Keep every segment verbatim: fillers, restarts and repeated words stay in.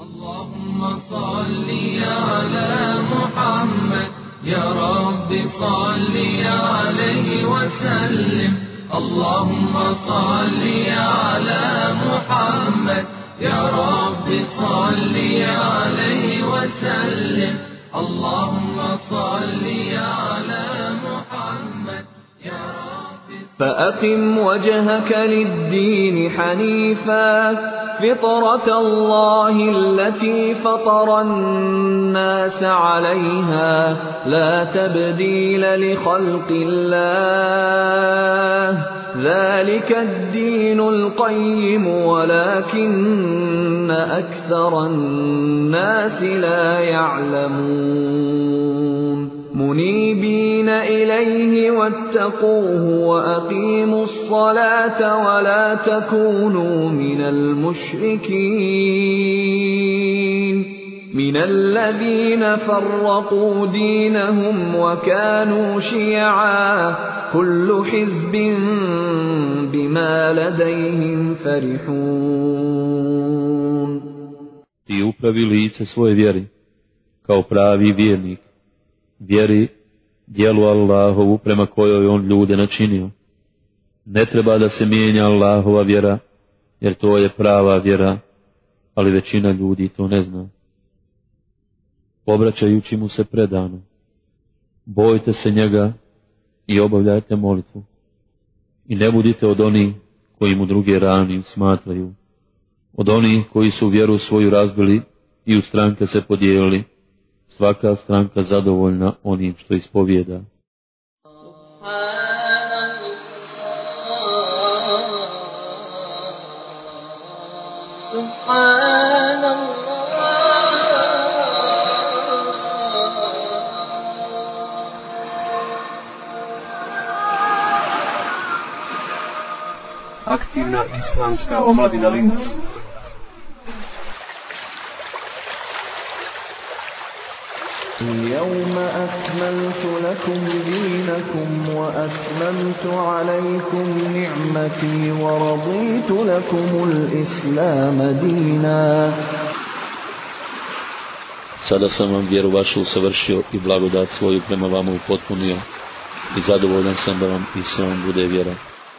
اللهم صل على محمد يا رب صل عليه وسلم اللهم صل على محمد يا رب صل عليه وسلم اللهم صل على محمد يا رب. فأقم وجهك للدين حنيفا فطرة الله التي فطر الناس عليها لا تبديل لخلق الله ذلك الدين القيم ولكن أكثر الناس لا يعلمون منيبين إليه واتقوه وأقيموا الصلاة ولا تكونوا من المشركين من الذين فرقوا دينهم وكانوا شيعا كل حزب بما لديهم فرحون. Ti upravi lice svoje vjeri kao pravi vjernik, vjeri djelu Allahovu prema kojoj on ljude načinio. Ne treba da se mijenja Allahova vjera, jer to je prava vjera, ali većina ljudi to ne zna. Obraćajući mu se predano, bojte se njega i obavljajte molitvu. I ne budite od onih koji mu druge rani smatraju, od onih koji su vjeru svoju razbili i u stranke se podijelili, svaka stranka zadovoljna onim što ispovijeda. Aktivna islamska omladina Linz. اليوم أكملت لكم دينكم وأتممت عليكم نعمتي ورضيت لكم الإسلام دينا. Sada sam vam vjeru vašu usavršio i blagodat svoju prema vama upotpunio i zadovoljan sam da vam islam bude vjera.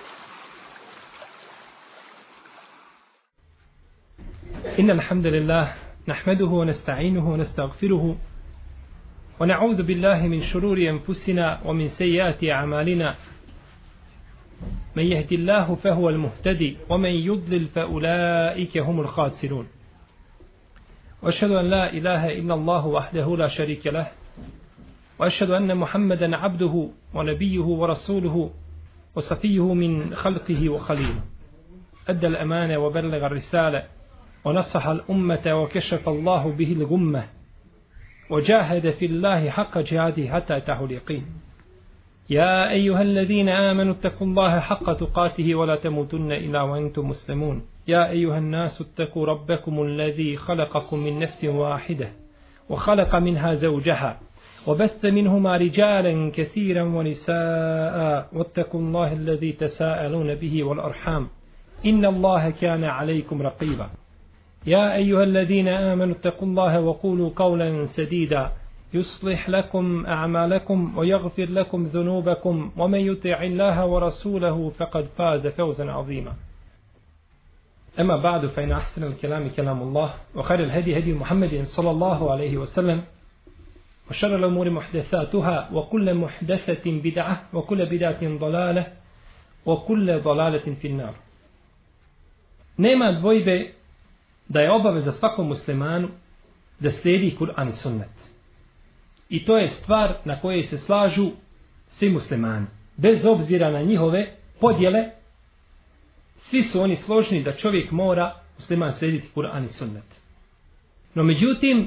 إن الحمد لله نحمده ونستعينه ونستغفره ونعوذ بالله من شرور أنفسنا ومن سيئات أعمالنا من يهدي الله فهو المهتدي ومن يضلل فأولئك هم الخاسرون وأشهد أن لا إله إلا الله وحده لا شريك له وأشهد أن محمدا عبده ونبيه ورسوله وصفيه من خلقه وخليله أدى الأمانة وبلغ الرسالة ونصح الأمة وكشف الله به الغمة وجاهد في الله حق جهاده حتى أتاه اليقين يا أيها الذين آمنوا اتقوا الله حق تقاته ولا تموتن إلا وأنتم مسلمون يا أيها الناس اتقوا ربكم الذي خلقكم من نفس واحدة وخلق منها زوجها وبث منهما رجالا كثيرا ونساء واتقوا الله الذي تساءلون به والأرحام إن الله كان عليكم رقيبا يا أيها الذين آمنوا اتقوا الله وقولوا قولا سديدا يصلح لكم أعمالكم ويغفر لكم ذنوبكم ومن يطع الله ورسوله فقد فاز فوزا عظيما أما بعد فإن أحسن الكلام كلام الله وخير الهدي هدي محمد صلى الله عليه وسلم وشر الأمور محدثاتها وكل محدثة بدعة وكل بدعة ضلالة وكل ضلالة في النار. Nema dvojbe da je obaveza svakom muslimanu da slijedi Kur'an i sunnet. I to je stvar na kojoj se slažu svi muslimani. Bez obzira na njihove podjele, svi su oni složni da čovjek mora, musliman, slijediti Kur'an i sunnet. No međutim,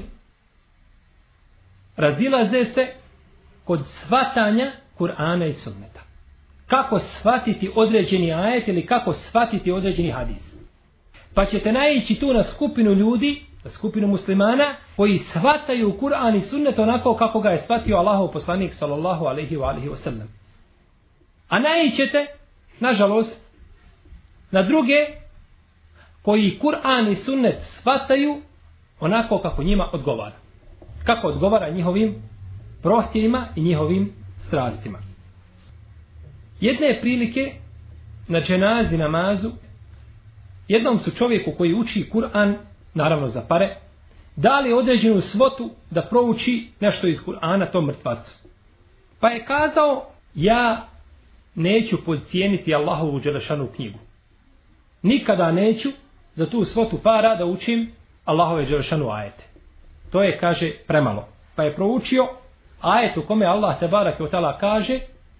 razilaze se kod shvatanja Kur'ana i sunneta. Kako shvatiti određeni ajet ili kako shvatiti određeni hadis. Pa ćete naići tu na skupinu ljudi, na skupinu muslimana, koji shvataju Kur'an i sunnet onako kako ga je shvatio Allahov poslanik sallallahu alejhi ve alihi wasallam. A naićete, nažalost, na druge koji Kur'an i sunnet shvataju onako kako njima odgovara. Kako odgovara njihovim prohtjevima i njihovim strastima. Jedne prilike na dženazi namazu jednom su čovjeku koji uči Kur'an, naravno za pare, dali određenu svotu da prouči nešto iz Kur'ana tom mrtvacu. Pa je kazao, ja neću podcijeniti Allahovu dželešanu knjigu. Nikada neću za tu svotu para da učim Allahove dželešanu ajete. To je, kaže, premalo. Pa je proučio ajet u kome Allah tebareke ve taala kaže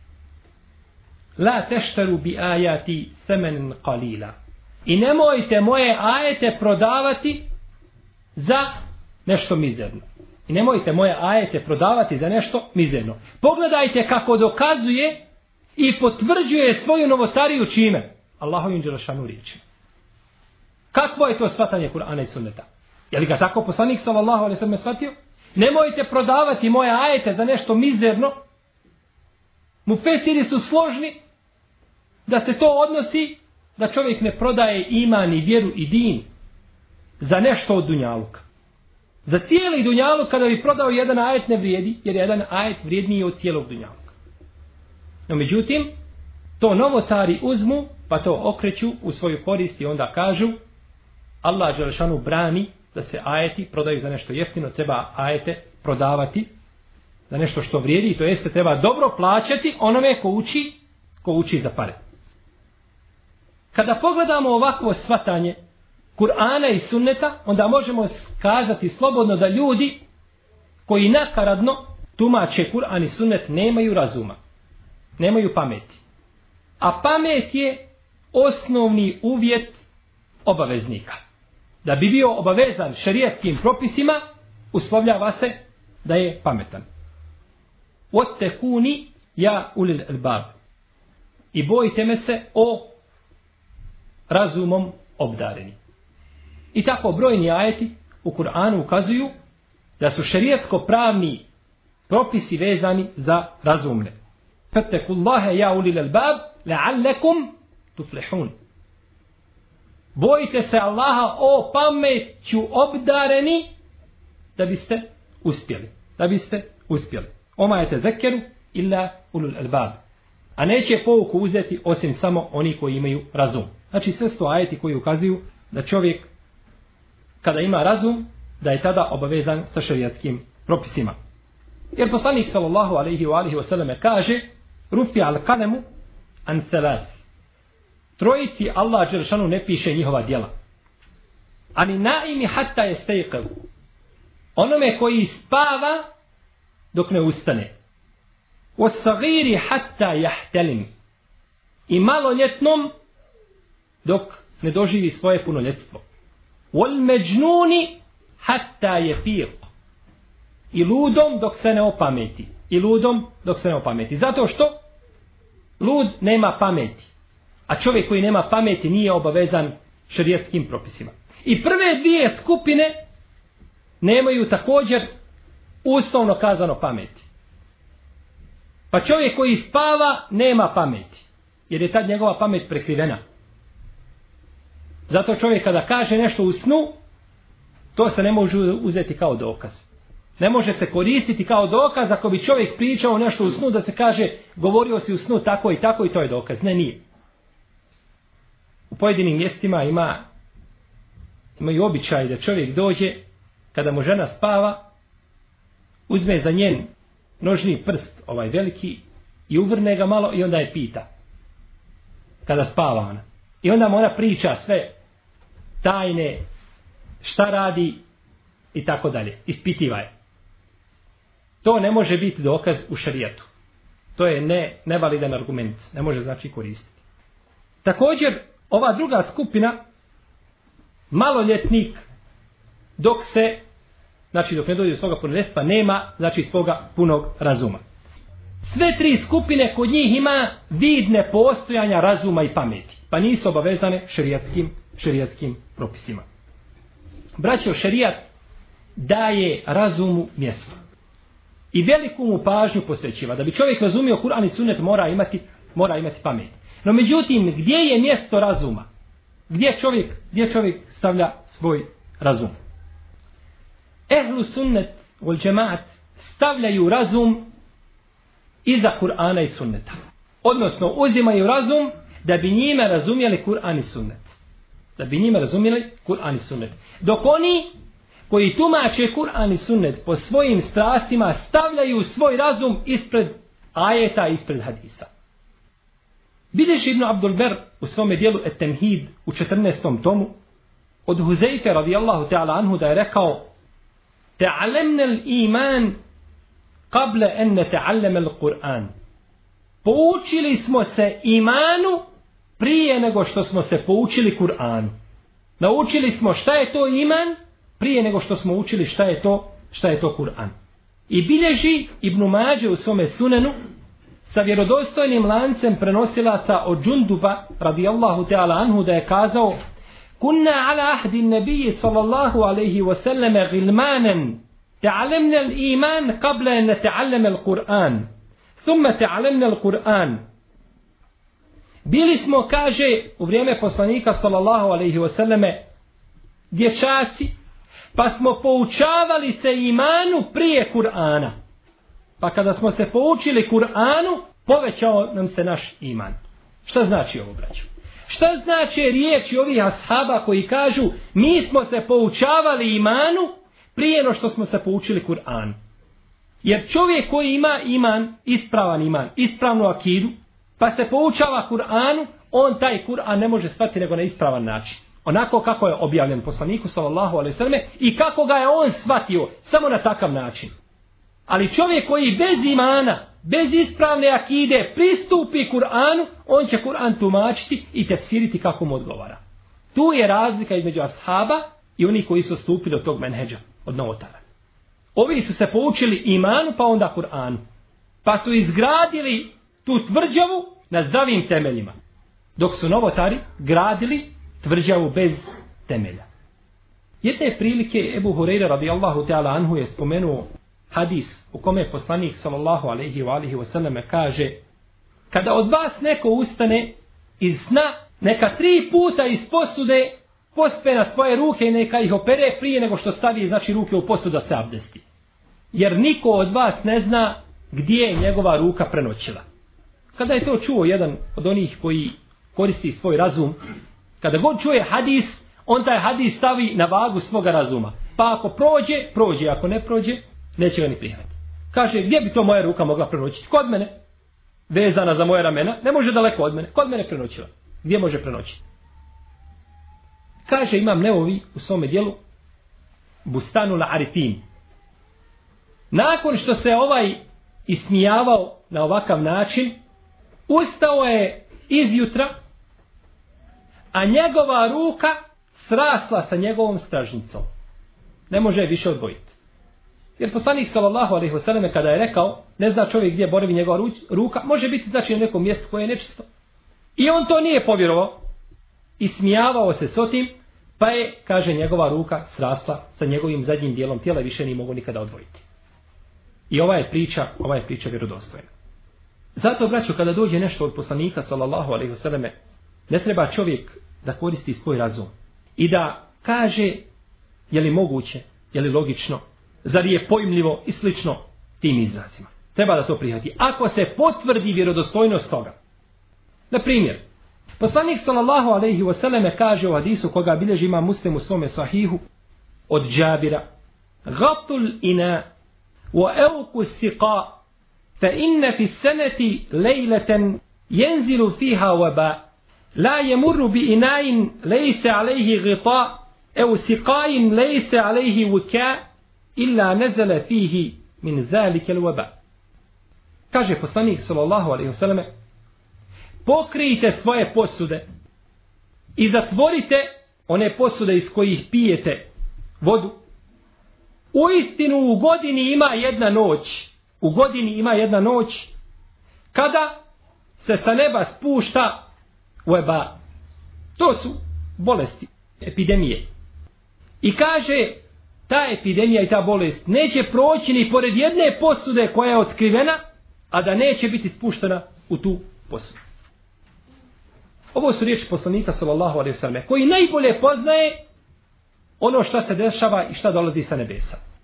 la teštaru bi ajati semen qalila. I nemojte moje ajete prodavati za nešto mizerno. I nemojte moje ajete prodavati za nešto mizerno. Pogledajte kako dokazuje i potvrđuje svoju novotariju čime? Allahovim dželešanu riječima. Kakvo je to shvatanje Kur'ana i sunneta? Je li ga tako poslanik sallallahu alejhi ve sellem shvatio? Nemojte prodavati moje ajete za nešto mizerno. Mufesiri su složni da se to odnosi da čovjek ne prodaje iman i vjeru i din za nešto od dunjaluka. Za cijeli dunjaluk kada bi prodao jedan ajet ne vrijedi, jer jedan ajet vrijedniji od cijelog dunjaluka. No međutim, to novotari uzmu, pa to okreću u svoju korist i onda kažu Allah dželešanu brani da se ajeti prodaju za nešto jeftino, treba ajete prodavati za nešto što vrijedi, to jeste treba dobro plaćati onome ko uči, ko uči za pare. Kada pogledamo ovakvo shvatanje Kur'ana i sunneta, onda možemo kazati slobodno da ljudi koji nakaradno tumače Kur'an i sunnet nemaju razuma, nemaju pameti. A pamet je osnovni uvjet obaveznika. Da bi bio obavezan šerijatskim propisima, uslovljava se da je pametan. Ottekuni ja ulil albab. I bojite me se o razumom obdareni. I tako brojni ajeti u Kur'anu ukazuju da su šerijatsko pravni propisi vezani za razumne. Fattekullaha ja ulil albab la'allakum tuflihun. Bojite se Allaha o pameću obdareni da biste uspjeli. Da biste uspjeli. Oma je tezekeru illa ulul albab. A neće pouku uzeti osim samo oni koji imaju razum. Znači sve sto ajeti koji ukazuju da čovjek kada ima razum, da je tada obavezan sa šerijatskim propisima. Jer poslanik sallallahu alejhi ve alihi ve selleme kaže rufi al kalemu an thalath. Trojici Allah dželešanu ne piše njihova djela. Ani naimi hatta yastayqir. Onome koji spava dok ne ustane. Was-saghiri hatta yahtalim. I maloljetnom dok ne doživi svoje punoljetstvo. Wal-majnuni hatta yafiq. I ludom dok se ne opameti. I ludom dok se ne opameti. Zato što lud nema pameti. A čovjek koji nema pameti nije obavezan šerijatskim propisima. I prve dvije skupine nemaju također uslovno kazano pameti. Pa čovjek koji spava nema pameti. Jer je tad njegova pamet prekrivena. Zato čovjek kada kaže nešto u snu, to se ne može uzeti kao dokaz. Ne može se koristiti kao dokaz ako bi čovjek pričao nešto u snu da se kaže govorio si u snu tako i tako i to je dokaz. Ne, nije. U pojedinim mjestima ima imaju običaj da čovjek dođe kada mu žena spava, uzme za njen nožni prst, ovaj veliki, i uvrne ga malo i onda je pita. Kada spava ona. I onda mu ona priča sve tajne, šta radi i tako dalje. Ispitiva je. To ne može biti dokaz u šerijatu. To je ne, nevalidan argument. Ne može znači koristiti. Također, ova druga skupina, maloljetnik, dok se, znači dok ne dođe do svoga punoljetstva, nema, znači svoga punog razuma. Sve tri skupine kod njih ima vid nepostojanja razuma i pameti, pa nisu obavezane šerijatskim, šerijatskim propisima. Braćo, šerijat daje razumu mjesto. I veliku mu pažnju posvećiva. Da bi čovjek razumio Kur'an i sunnet mora imati, mora imati pamet. No međutim, gdje je mjesto razuma? Gdje čovjek, gdje čovjek stavlja svoj razum? ehlu sunnet wal džemaat stavljaju razum iza Kur'ana i sunneta. Odnosno, uzimaju razum da bi njime razumjeli Kur'an i sunnet. Da bi njime razumjeli Kur'an i sunnet. Dok oni koji tumače Kur'an i sunnet po svojim strastima stavljaju svoj razum ispred ajeta, ispred hadisa. Bilježi Ibn Abdul Ber u svome dijelu Et-Temhid u četrnaestom tomu od Huzeyfe radijallahu ta'ala anhu da je rekao: Ta'alemna l-iman qable en neta'allama l-Qur'an. Poučili smo se imanu prije nego što smo se poučili Kur'anu. Naučili smo šta je to iman prije nego što smo učili šta je to, šta je to Kur'an. I bilježi Ibn Mađe u svome sunenu sa vjerodostojnim lancem prenosilaca od Džunduba radijallahu ta'ala anhu da je kazao: Kunna ala ahdi nebiji sallallahu alaihi wasallame gilmanen ta'alemna l-iman qabla en neta'allama l-Qur'an thumma ta'alemna l-Qur'an. Bili smo, kaže, u vrijeme poslanika sallallahu alaihi wasallame dječaci, pa smo poučavali se imanu prije Kur'ana. Pa kada smo se poučili Kur'anu, povećao nam se naš iman. Šta znači ovo, braćo? Šta znači riječi ovih ashaba koji kažu mi smo se poučavali imanu prije no što smo se poučili Kur'anu? Jer čovjek koji ima iman, ispravan iman, ispravnu akidu, pa se poučava Kur'anu, on taj Kur'an ne može shvatiti nego na ispravan način. Onako kako je objavljen poslaniku sallallahu alejhi ve selleme i kako ga je on shvatio, samo na takav način. Ali čovjek koji bez imana, bez ispravne akide pristupi Kur'anu, on će Kur'an tumačiti i tefsiriti kako mu odgovara. Tu je razlika između ashaba i oni koji su stupili od tog menheđa, od novotara. Ovi su se poučili imanu pa onda Kur'anu. Pa su izgradili tu tvrđavu na zdravim temeljima. Dok su novotari gradili tvrđavu bez temelja. Jedne prilike Ebu Hureyre radijallahu ta'ala anhu je spomenuo hadis u kome poslanik sallallahu alaihi wa alihi wa sallam kaže: kada od vas neko ustane iz sna, neka tri puta iz posude pospe na svoje ruke i neka ih opere prije nego što stavi, znači, ruke u posudu da se abdesti. Jer niko od vas ne zna gdje je njegova ruka prenoćila. Kada je to čuo jedan od onih koji koristi svoj razum, kada god čuje hadis, on taj hadis stavi na vagu svoga razuma. Pa ako prođe, prođe, ako ne prođe, neće ga ni prihvatiti. Kaže, gdje bi to moja ruka mogla prenoćiti? Kod mene. Vezana za moje ramena, ne može daleko od mene. Kod mene prenoćila. Gdje može prenoćiti? Kaže Imam Nevovi u svome dijelu Bustanu la Arifin. Nakon što se ovaj ismijavao na ovakav način, ustao je izjutra, a njegova ruka srasla sa njegovom stražnicom. Ne može je više odvojiti. Jer poslanik sallallahu alejhi ve selleme kada je rekao, ne zna čovjek gdje boravi njegova ruka, može biti znači na nekom mjestu koje je nečisto. I on to nije povjerovao. Ismijavao se s otim, pa je, kaže, njegova ruka srasla sa njegovim zadnjim dijelom tijela i više nije mogu nikada odvojiti. I ova je priča, ova je priča vjerodostojna. Zato, braćo, kada dođe nešto od poslanika sallallahu alejhi ve selleme, ne treba čovjek da koristi svoj razum i da kaže je li moguće, je li logično, zar je pojmljivo i slično tim izrazima. Treba da to prihvati. Ako se potvrdi vjerodostojnost toga. Na primjer, poslanik sallallahu alejhi ve selleme kaže u hadisu koga bilježi Imam Muslim u svome sahihu od Džabira: Gatul ina wa evku siqa fa inna fi seneti lejleten jenzilu fiha waba la yemurru bi inain lejse alejhi gita ev siqain lejse alejhi wuka illa nezele fihi min zalike waba. Kaže poslanik sallallahu alejhi ve selleme: pokrijte svoje posude i zatvorite one posude iz kojih pijete vodu. U istinu u godini ima jedna noć, u godini ima jedna noć kada se sa neba spušta weba. To su bolesti, epidemije. I kaže, ta epidemija i ta bolest neće proći ni pored jedne posude koja je otkrivena, a da neće biti spuštena u tu posudu. Ovo su riječi poslanika sallallahu alejhi ve selleme, koji najbolje poznaje ono što se dešava i šta dolazi sa nebesa.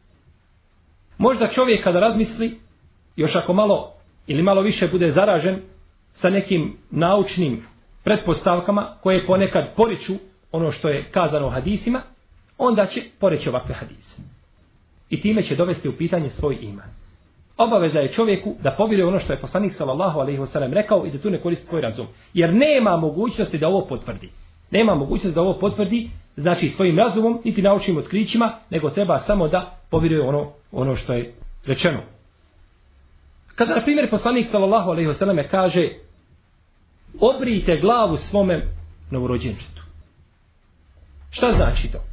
Možda čovjek kada razmisli, još ako malo ili malo više bude zaražen sa nekim naučnim pretpostavkama koje ponekad poriču ono što je kazano u hadisima, onda će poreći ovakve hadise. I time će dovesti u pitanje svoj iman. Obaveza je čovjeku da povjeruje ono što je poslanik sallallahu alejhi ve sellem rekao i da tu ne koristi svoj razum. Jer nema mogućnosti da ovo potvrdi. Nema mogućnosti da ovo potvrdi, znači svojim razumom, niti naučnim otkrićima, nego treba samo da povjeruje ono, ono što je rečeno. Kada, na primjer, poslanik sallallahu alejhi ve sellem kaže obrijte glavu svome novorođenčetu. Šta znači to?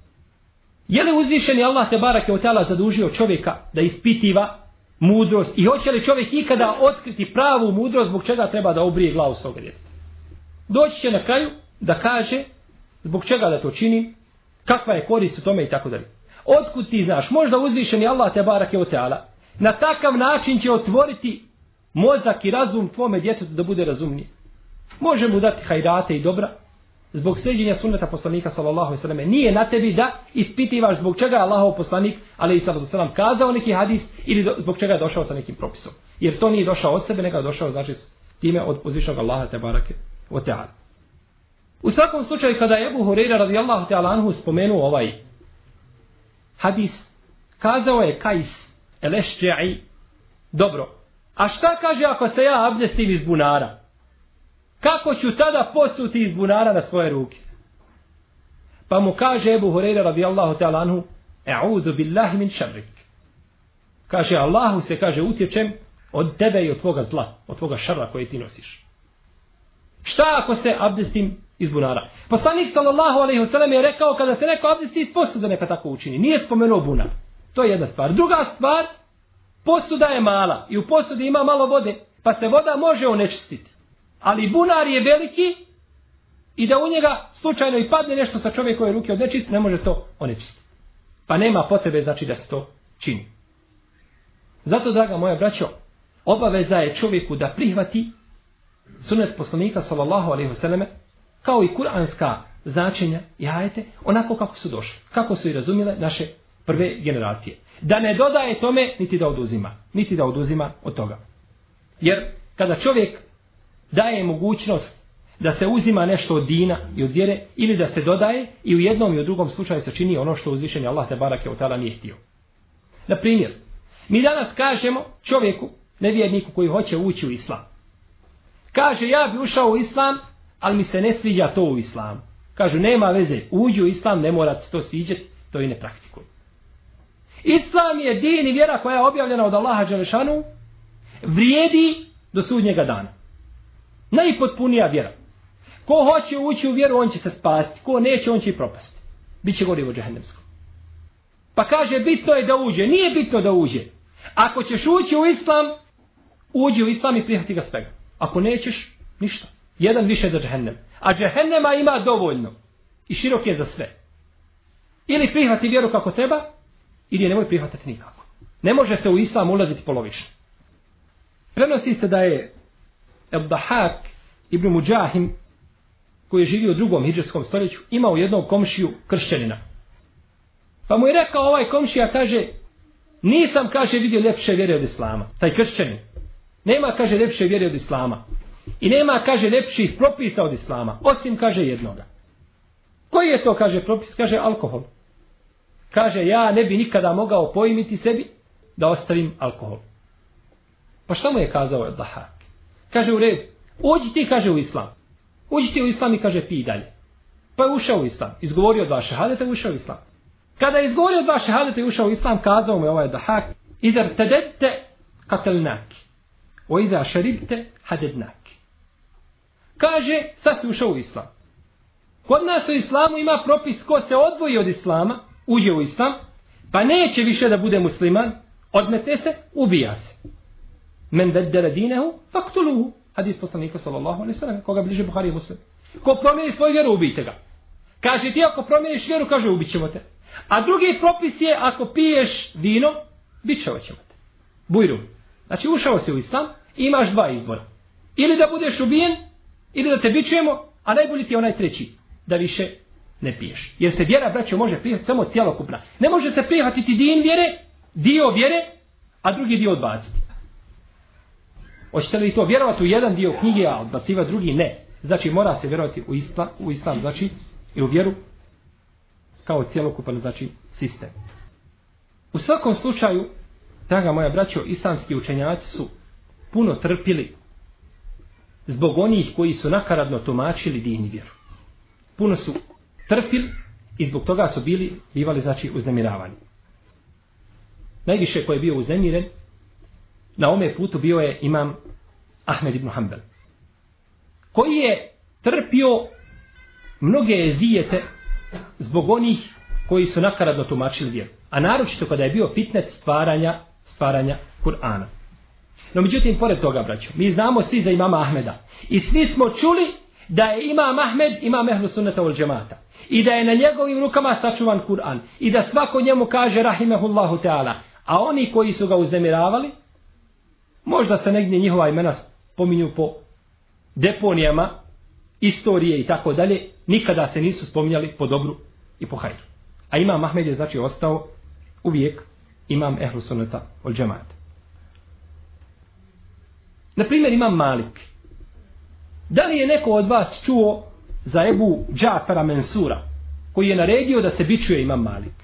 Je li uzvišeni Allah te barake od ta'ala zadužio čovjeka da ispitiva mudrost i hoće li čovjek ikada otkriti pravu mudrost zbog čega treba da obrije glavu svoga djeteta? Doći će na kraju da kaže zbog čega da to čini, kakva je korist u tome i tako dalje. Otkud ti znaš? Možda uzvišeni Allah te barake od ta'ala na takav način će otvoriti mozak i razum tvome djetetu da bude razumnije. Može mu dati hajrate i dobra zbog sljeđenja sunneta poslanika sallallahu alejhi ve selleme. Nije na tebi da ispitivaš zbog čega je Allahov poslanik alejhi selam kazao neki hadis ili do, zbog čega je došao sa nekim propisom. Jer to nije došao od sebe, nego je došao znači time od uzvišenog Allaha te barake ve taala. U svakom slučaju kada je Ebu Hurajra radijallahu ta'ala anhu spomenuo ovaj hadis, kazao je Kajs el-Ešđa'i, dobro, a šta kaže ako se ja abdestim iz bunara? Kako ću tada posuti iz bunara na svoje ruke? Pa mu kaže Ebu Hurajra radijallahu ta'ala anhu, e'udhu billahi min šarrik. Kaže, Allahu se, kaže, utječem od tebe i od tvoga zla, od tvoga šarra koje ti nosiš. Šta ako se abdestim iz bunara? Poslanik sallallahu alejhi ve sellem je rekao kada se neko abdesti iz posude neka tako učini. Nije spomenuo bunar. To je jedna stvar. Druga stvar, posuda je mala i u posudi ima malo vode, pa se voda može onečistiti. Ali bunar je veliki i da u njega slučajno i padne nešto sa čovjekove ruke od nečist, ne može to onečistiti. Pa nema potrebe znači da se to čini. Zato, draga moja braćo, obaveza je čovjeku da prihvati sunnet poslanika sallallahu alejhi ve selleme kao i kuranska značenja i ajete onako kako su došli, kako su i razumjele naše prve generacije. Da ne dodaje tome niti da oduzima, niti da oduzima od toga. Jer kada čovjek daje mogućnost da se uzima nešto od dina i od vjere ili da se dodaje i u jednom i u drugom slučaju se čini ono što uzvišeni Allah te barake od ta'ala nije htio. Na primjer, mi danas kažemo čovjeku, nevjerniku koji hoće ući u islam. Kaže, ja bi ušao u islam, ali mi se ne sviđa to u islamu. Kažu, nema veze, uđi u islam, ne mora se to sviđati, to i ne praktikuj. Islam je din i vjera koja je objavljena od Allaha dželešanu, vrijedi do sudnjega dana. Najpotpunija vjera. Ko hoće ući u vjeru, on će se spasti. Ko neće, on će i propasti. Biće gorivo džehennemsko. Pa kaže, bitno je da uđe. Nije bitno da uđe. Ako ćeš ući u islam, uđi u islam i prihvati ga svega. Ako nećeš, ništa. Jedan više za džehennem. A džehennema ima dovoljno. I širok je za sve. Ili prihvati vjeru kako treba, ili je nemoj prihvatati nikako. Ne može se u islam ulaziti polovično. Prenosi se da je Al-Dahak ibn Muđahim, koji je živio u drugom hidžetskom stoljeću, imao jednog komšiju kršćanina. Pa mu je rekao ovaj komšija, kaže, nisam, kaže, vidio ljepše vjere od islama. Taj kršćanin. Nema, kaže, ljepše vjere od islama. I nema, kaže, ljepših propisa od islama. Osim, kaže, jednoga. Koji je to, kaže, propis? Kaže, alkohol. Kaže, ja ne bi nikada mogao pojmiti sebi da ostavim alkohol. Pa šta mu je kazao Al-Dahak? Kaže, u redu, uđi ti, kaže, u islam. Uđi ti u islam i kaže, pi dalje. Pa je ušao u islam. Izgovorio dva šehadeta i ušao u islam. Kada je izgovorio dva šehadeta i ušao u islam, kazao mu je ovaj Dahak, idar tedete katelnaki. O idar šeribte hadednaki. Kaže, sad si ušao u islam. Kod nas u islamu ima propis ko se odvoji od islama, uđe u islam, pa neće više da bude musliman, odmete se, ubija se. Men beddele dinehu, faktuluhu. Hadis poslanika sallallahu alejhi ve sellem, koga bliže Buhari i Muslim. Ko promijeni svoju vjeru, ubijte ga. Kaže, ti ako promijeniš vjeru, kaže, ubit ćemo te. A drugi propis je, ako piješ vino, bit ćemo te. Bujrum. Znači, ušao si u islam i imaš dva izbora. Ili da budeš ubijen, ili da te bićujemo, a najbolji ti je onaj treći, da više ne piješ. Jer se vjera, braćo, može prihvatiti samo cjelokupna. Ne može se prihvatiti din vjere dio vjere, a drugi dio odbaciti. Hoćete li to vjerovati u jedan dio knjige, a odbacivati drugi? Ne. Znači mora se vjerovati u islam, u islam znači i u vjeru kao cjelokupan znači sistem. U svakom slučaju, draga moja braćo, islamski učenjaci su puno trpili zbog onih koji su nakaradno tumačili din i vjeru. Puno su trpili i zbog toga su bili, bivali znači uznemiravani. Najviše ko je bio uznemiren na ome putu bio je imam Ahmed ibn Hanbel, koji je trpio mnoge ezijete zbog onih koji su nakaradno tumačili vjeru. A naročito kada je bio fitnet stvaranja, stvaranja Kur'ana. No međutim, pored toga, braćo, mi znamo svi za imama Ahmeda. I svi smo čuli da je imam Ahmed imam ehlu sunnata wal džemata. I da je na njegovim rukama sačuvan Kur'an. I da svako njemu kaže rahimehullahu ta'ala. A oni koji su ga uznemiravali, možda se negdje njihova imena spominju po deponijama, istorije i tako dalje, nikada se nisu spominjali po dobru i po hajru. A imam Ahmed je znači ostao uvijek imam ehlu sunnata wal džemata. Na primjer imam Malik. Da li je neko od vas čuo za Ebu Džafara Mensura, koji je naredio da se bičuje imam Malik?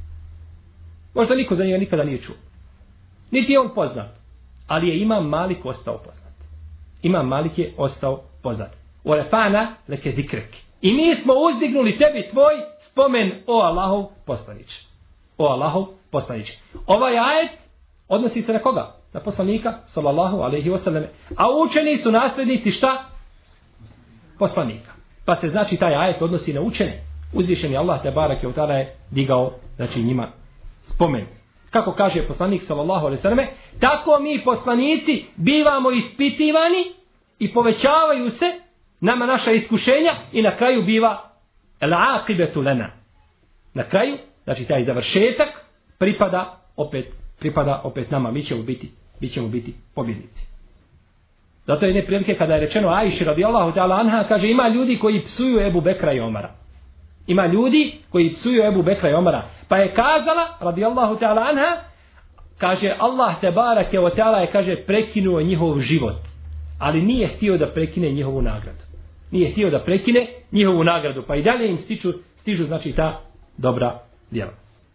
Možda niko za njega nikada nije čuo. Niti je on poznat. Ali je imam Malik ostao poznat. Imam Malik je ostao poznat. Orefana leke dikrek. I mi smo uzdignuli tebi tvoj spomen, o Allahov poslaniče. O Allahov poslaniče. Ovaj ajet odnosi se na koga? Na poslanika, sallallahu alejhi ve selleme. A učeni su nasljednici šta? Poslanika. Pa se znači taj ajet odnosi na učene. Uzvišeni Allah te bareke ve taala je digao znači njima spomen. Kako kaže poslanik sallallahu alejhi ve selleme, tako mi poslanici bivamo ispitivani i povećavaju se nama naša iskušenja i na kraju biva al-aqibetu lana. Na kraju, znači taj završetak pripada opet pripada opet nama, mi ćemo biti mi ćemo biti pobjednici. Zato je jedne prilike kada je rečeno Ajši radijallahu ta'ala anha, kaže ima ljudi koji psuju Ebu Bekra i Omara. Ima ljudi koji psuju Ebu Bekra i Omara. Pa je kazala radijallahu ta'ala anha, kaže Allah te barake wa ta'ala je kaže prekinuo njihov život, ali nije htio da prekine njihovu nagradu. Nije htio da prekine njihovu nagradu, pa i dalje im stiču, stižu znači ta dobra djela.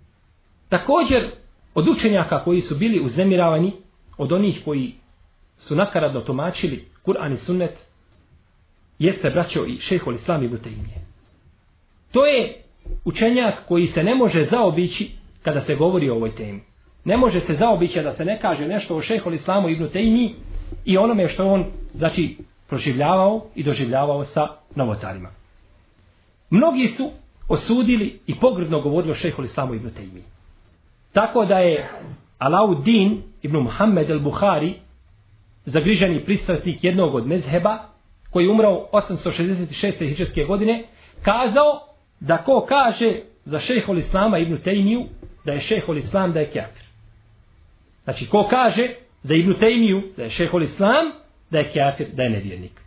Također od učenjaka koji su bili uznemiravani, od onih koji su nakaradno tumačili Kur'an i sunnet, jeste braćo i šejhul Islam ibn Tejmije. To je učenjak koji se ne može zaobići kada se govori o ovoj temi. Ne može se zaobići da se ne kaže nešto o šejhul Islamu ibn Tejmiji i onome što on znači proživljavao i doživljavao sa novotarima. Mnogi su osudili i pogrdno govorili o šejhul Islamu ibn Tejmiji. Tako da je Alauddin ibn Muhammed al-Buhari, zagriženi pristrasnik jednog od mezheba, koji je umrao osamsto šezdeset šeste hidžretske godine, kazao da ko kaže za šejhul Islama ibn Tejmiju da je šejhul Islam da je kafir. Znači ko kaže za ibn Tejmiju da je šejhul Islam da je kafir, da je nevjernik.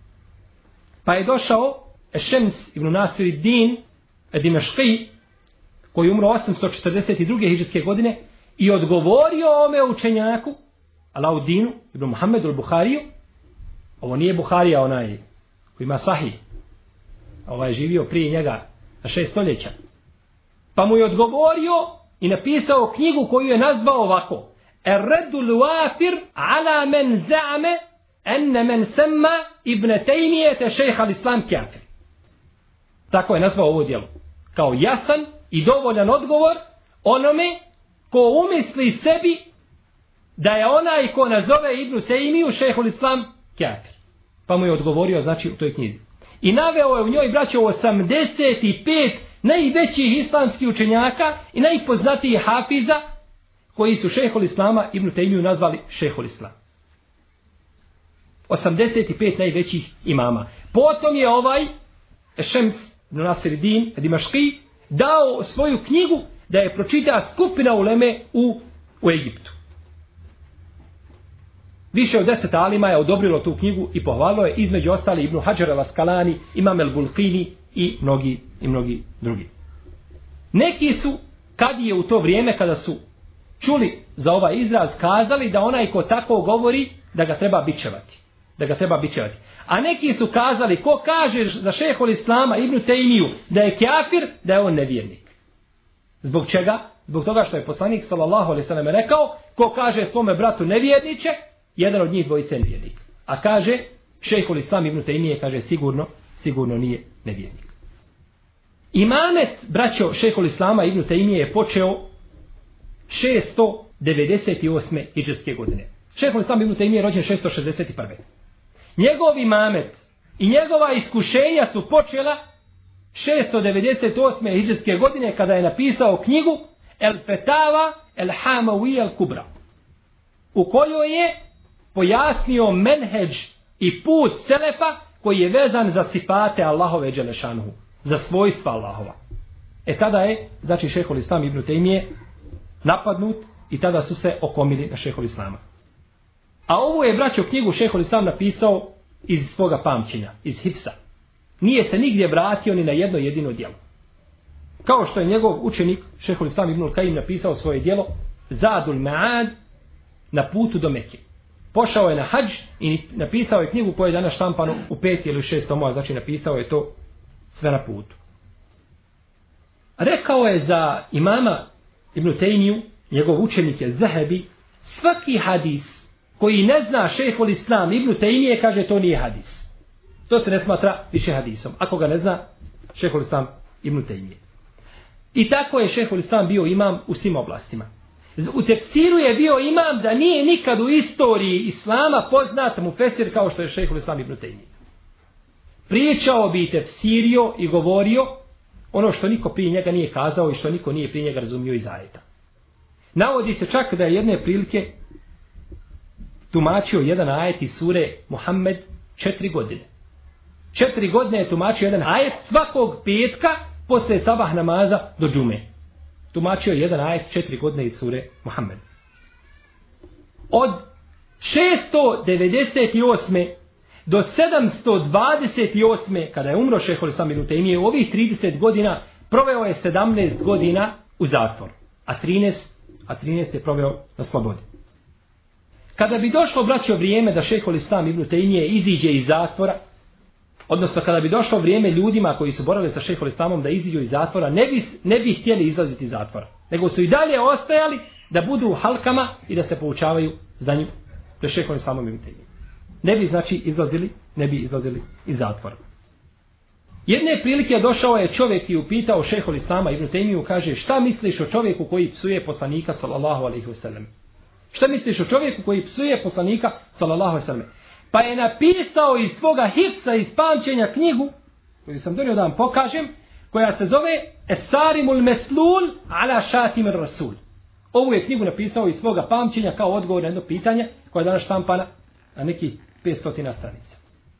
Pa je došao Ešems ibn Nasiruddin Dimeški, koji je umro osamsto četrdeset druge hidžretske godine i odgovorio ome učenjaku Alauddinu ibn Muhammedu al-Buhariju. Ovo nije Buharija onaj koji ima sahih. Ovaj je živio prije njega na šest stoljeća. Pa mu je odgovorio i napisao knjigu koju je nazvao ovako: Er-Reddul Wafir ala men za'ame enne men semma ibn Tejmijete šejh al-Islam kafir. Tako je nazvao ovo djelo. Kao jasan i dovoljan odgovor onome ko umisli sebi da je onaj ko nazove Ibn Tejmiju šejhul Islam kafir. Pa mu je odgovorio znači u toj knjizi. I naveo je u njoj braćo osamdeset pet najvećih islamskih učenjaka i najpoznatijih hafiza koji su šejhul Islama Ibn Tejmiju nazvali šejhul Islam. osamdeset pet najvećih imama. Potom je ovaj Šems ibn Nasiruddin Dimeški dao svoju knjigu da je pročita skupina uleme u, u Egiptu. Više od deset alima je odobrilo tu knjigu i pohvalilo je, između ostali Ibn Hadžar al-Askalani, Imam el-Bulqini i mnogi, i mnogi drugi. Neki su, kad je u to vrijeme kada su čuli za ovaj izraz kazali da onaj ko tako govori da ga treba bičevati. Da ga treba bičevati. A neki su kazali ko kaže za šejhul Islama Ibn Tejmiju da je kafir, da je on nevjernik. Zbog čega? Zbog toga što je poslanik sallallahu alejhi ve sellem rekao ko kaže svome bratu nevjerniče, jedan od njih dvojice je nevjernik. A kaže šejhul Islam Ibn Tejmije kaže sigurno, sigurno nije nevjernik. Imamet braćo šejhul Islama Ibn Tejmije je počeo šesto devedeset osme hidžrske godine. Šejhul Islam Ibn Tejmije je rođen šesto šezdeset prve. Njegov imamet i njegova iskušenja su počela šesto devedeset osme hidžrske godine kada je napisao knjigu El Fetava El Hamawi El Kubra, u kojoj je pojasnio menheđ i put selefa koji je vezan za sifate Allahove dželešanuhu, za svojstva Allahova. E tada je, znači šejhul Islam Ibn Tejmije napadnut i tada su se okomili na šejhul Islama. A ovu je braćo knjigu šejhul Islam napisao iz svoga pamćenja, iz hifsa. Nije se nigdje vratio ni na jedno jedino djelo. Kao što je njegov učenik šejhul Islam Ibnul Kajim napisao svoje djelo Zadul Ma'ad na putu do Mekke. Pošao je na hadž i napisao je knjigu koja je danas štampano u pet ili šest tomova, znači napisao je to sve na putu. Rekao je za imama Ibn Tejmiju, njegov učenik je Zahebi, svaki hadis koji ne zna šejhul Islam Ibn Tejmije, kaže to nije hadis. To se ne smatra više hadisom. Ako ga ne zna šejhul Islam Ibn Tejmije. I tako je šejhul Islam bio imam u svim oblastima. U tefsiru je bio imam da nije nikad u istoriji Islama poznat mufesir kao što je šejhul Islam Ibn Tejmije. Pričao bi tefsirio i govorio ono što niko prije njega nije kazao i što niko nije prije njega razumio iz ajeta. Navodi se čak da je jedne prilike tumačio jedan ajet iz sure Muhammed četiri godine. Četiri godine je tumačio jedan ajet svakog petka posle sabah namaza do džume. Tumačio je jedan ajet četiri godine iz sure Muhammed. Od šesto devedeset osme do sedamsto dvadeset osme kada je umro šejhul Islam Ibn Tejmije, u ovih trideset godina proveo je sedamnaest godina u zatvoru, a trinaest, a trinaest je proveo na slobodi. Kada bi došlo, braćo, vrijeme da šejhul Islam Ibn Tejmije iziđe iz zatvora, odnosno kada bi došlo vrijeme ljudima koji su borali sa šejhul Islamom da iziđu iz zatvora, ne bi, ne bi htjeli izlaziti iz zatvora, nego su i dalje ostajali da budu u halkama i da se poučavaju za njim, da šejhul Islamom Ibn Tejmije. Ne bi znači izlazili, ne bi izlazili iz zatvora. Jedne prilike je došao je čovjek i upitao šejhul Islama Ibn Tejmiju, kaže šta misliš o čovjeku koji psuje poslanika sallallahu alejhi ve sellem? Šta misliš o čovjeku koji psuje poslanika sallallahu alejhi ve sellem? Pa je napisao iz svoga hifsa, iz pamćenja knjigu, koju sam donio da vam pokažem, koja se zove Esarimul Meslul ala Šatimir Rasul. Ovu je knjigu napisao iz svoga pamćenja kao odgovor na jedno pitanje koje je danas štampana na nekih petsto stranica.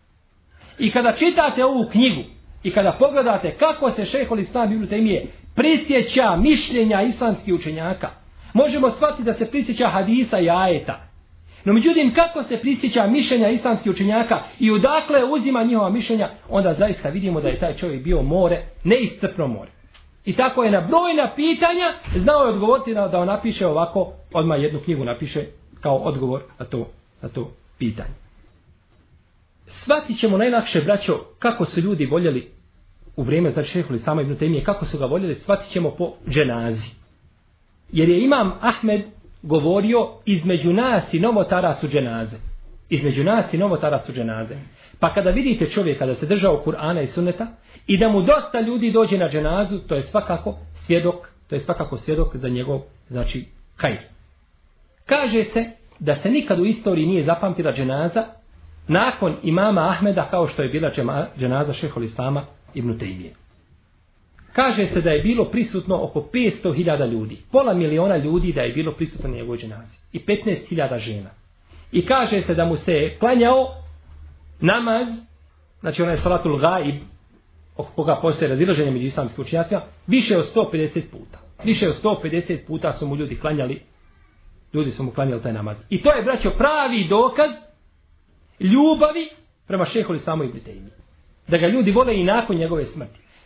I kada čitate ovu knjigu i kada pogledate kako se šejhul Islam Ibn Tejmije prisjeća mišljenja islamskih učenjaka, možemo shvatiti da se prisjeća hadisa i ajeta. No međutim, kako se prisjeća mišljenja islamskih učenjaka i odakle uzima njihova mišljenja, onda zaista vidimo da je taj čovjek bio more, neiscrpno more. I tako je na brojna pitanja znao je odgovoriti da on napiše ovako, odmah jednu knjigu napiše kao odgovor na to, na to pitanje. Shvatit ćemo najlakše, braćo, kako su ljudi voljeli u vrijeme znači šejhul Islama Ibn Tejmije, kako su ga voljeli, shvatit ćemo po dženazi. Jer je imam Ahmed govorio između nas i novotara su dženaze. Između nas i novotara su dženaze. Pa kada vidite čovjeka da se držao Kur'ana i Sunneta i da mu dosta ljudi dođe na dženazu, to je svakako svjedok, to je svakako svjedok za njegov, znači, hajr. Kaže se da se nikad u istoriji nije zapamtila dženaza nakon imama Ahmeda kao što je bila dženaza šejhul Islama Ibn Tejmije. Kaže se da je bilo prisutno oko petsto hiljada ljudi. Pola miliona ljudi da je bilo prisutno na njegovoj dženazi. I petnaest hiljada žena. I kaže se da mu se klanjao namaz, znači onaj salatul gaib, oko koga postoje razilaženje među islamskim učenjacima, više od sto pedeset puta. Više od sto pedeset puta su mu ljudi klanjali, ljudi su mu klanjali taj namaz. I to je, braćo, pravi dokaz ljubavi prema šejhul Islamu Ibn Tejmije. Da ga ljudi vole i nakon njegove smrti.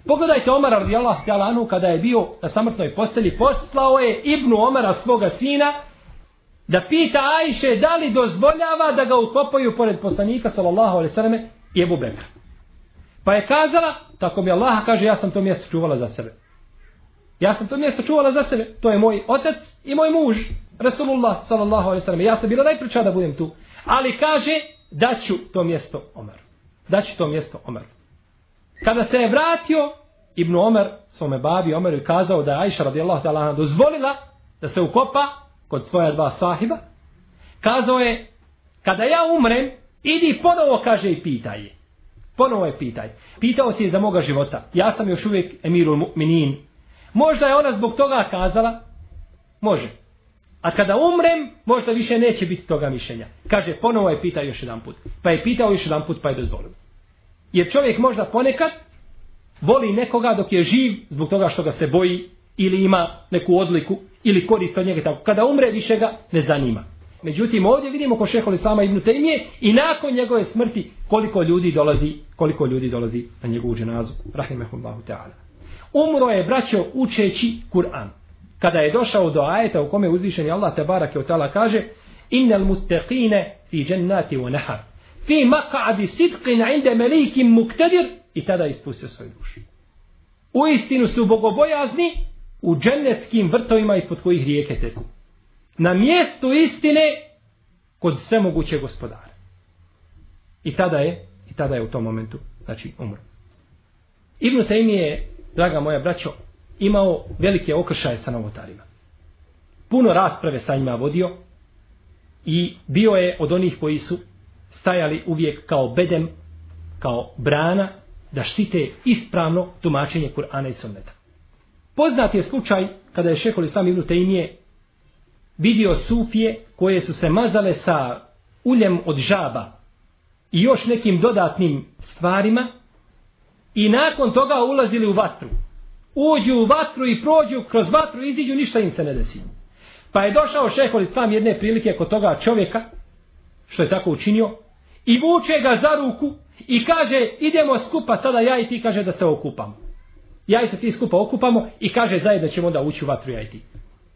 Pogledajte Omara radijallahu ta'ala anhu kada je bio na samrtnoj postelji, poslao je Ibnu Omara svoga sina da pita Ajše da li dozvoljava da ga ukopaju pored poslanika sallallahu alejhi ve selleme i Ebu Bekra. Pa je kazala, tako mi Allah kaže, ja sam to mjesto čuvala za sebe. Ja sam to mjesto čuvala za sebe. To je moj otac i moj muž, Rasulullah sallallahu alejhi ve selleme. Ja sam bila najpriča da budem tu. Ali kaže, daću to mjesto Omeru. Daću to mjesto Omeru. Kada se je vratio Ibn Omer svome babi Omeru i kazao da je Ajša radijallahu ta'ala anha dozvolila da se ukopa kod svoja dva sahiba, kazao je, kada ja umrem, idi ponovo, kaže, i pitaj je. Ponovo je pitaj. Pitao si je za moga života. Ja sam još uvijek emirul mu'minin. Možda je ona zbog toga kazala, može. A kada umrem, možda više neće biti toga mišljenja. Kaže, ponovo je pitao još jedan put. Pa je pitao još jedan put, pa je dozvolio. Jer čovjek možda ponekad voli nekoga dok je živ zbog toga što ga se boji ili ima neku odliku ili korist od njega. Tako. Kada umre, više ga ne zanima. Međutim, ovdje vidimo ko šehol Islama ibn Tejmije i nakon njegove smrti koliko ljudi dolazi, koliko ljudi dolazi na njegovu dženazu. Rahimehullahu ta'ala. Umro je, braćo, učeći Kur'an. Kada je došao do ajeta u kome uzvišeni Allah tebarake ve taala kaže: "Innal muttaqine fi jannati wa nahar, fi maq'adi sidqin 'inda malikin muqtadir", i tada ispustio svoju dušu. Uistinu su bogobojazni u džennetskim vrtovima ispod kojih rijeke teku. Na mjestu istine kod svemogućeg gospodara. I tada je, i tada je u tom momentu, znači, umro. Ibn Tejmije je, draga moja braćo, imao velike okršaje sa novotarima. Puno rasprave sa njima vodio i bio je od onih koji su stajali uvijek kao bedem, kao brana, da štite ispravno tumačenje Kur'ana i Sunneta. Poznat je slučaj kada je šejhul Islam ibn Tejmije vidio sufije koje su se mazale sa uljem od žaba i još nekim dodatnim stvarima i nakon toga ulazili u vatru. Uđu u vatru i prođu kroz vatru, iziđu, ništa im se ne desi. Pa je došao šejhul Islam jedne prilike kod toga čovjeka, što je tako učinio, i vuče ga za ruku i kaže: "Idemo skupa sada, ja i ti", kaže, "da se okupamo. Ja i se ti skupa okupamo", i kaže, "zajedno ćemo da ući u vatru, ja i ti."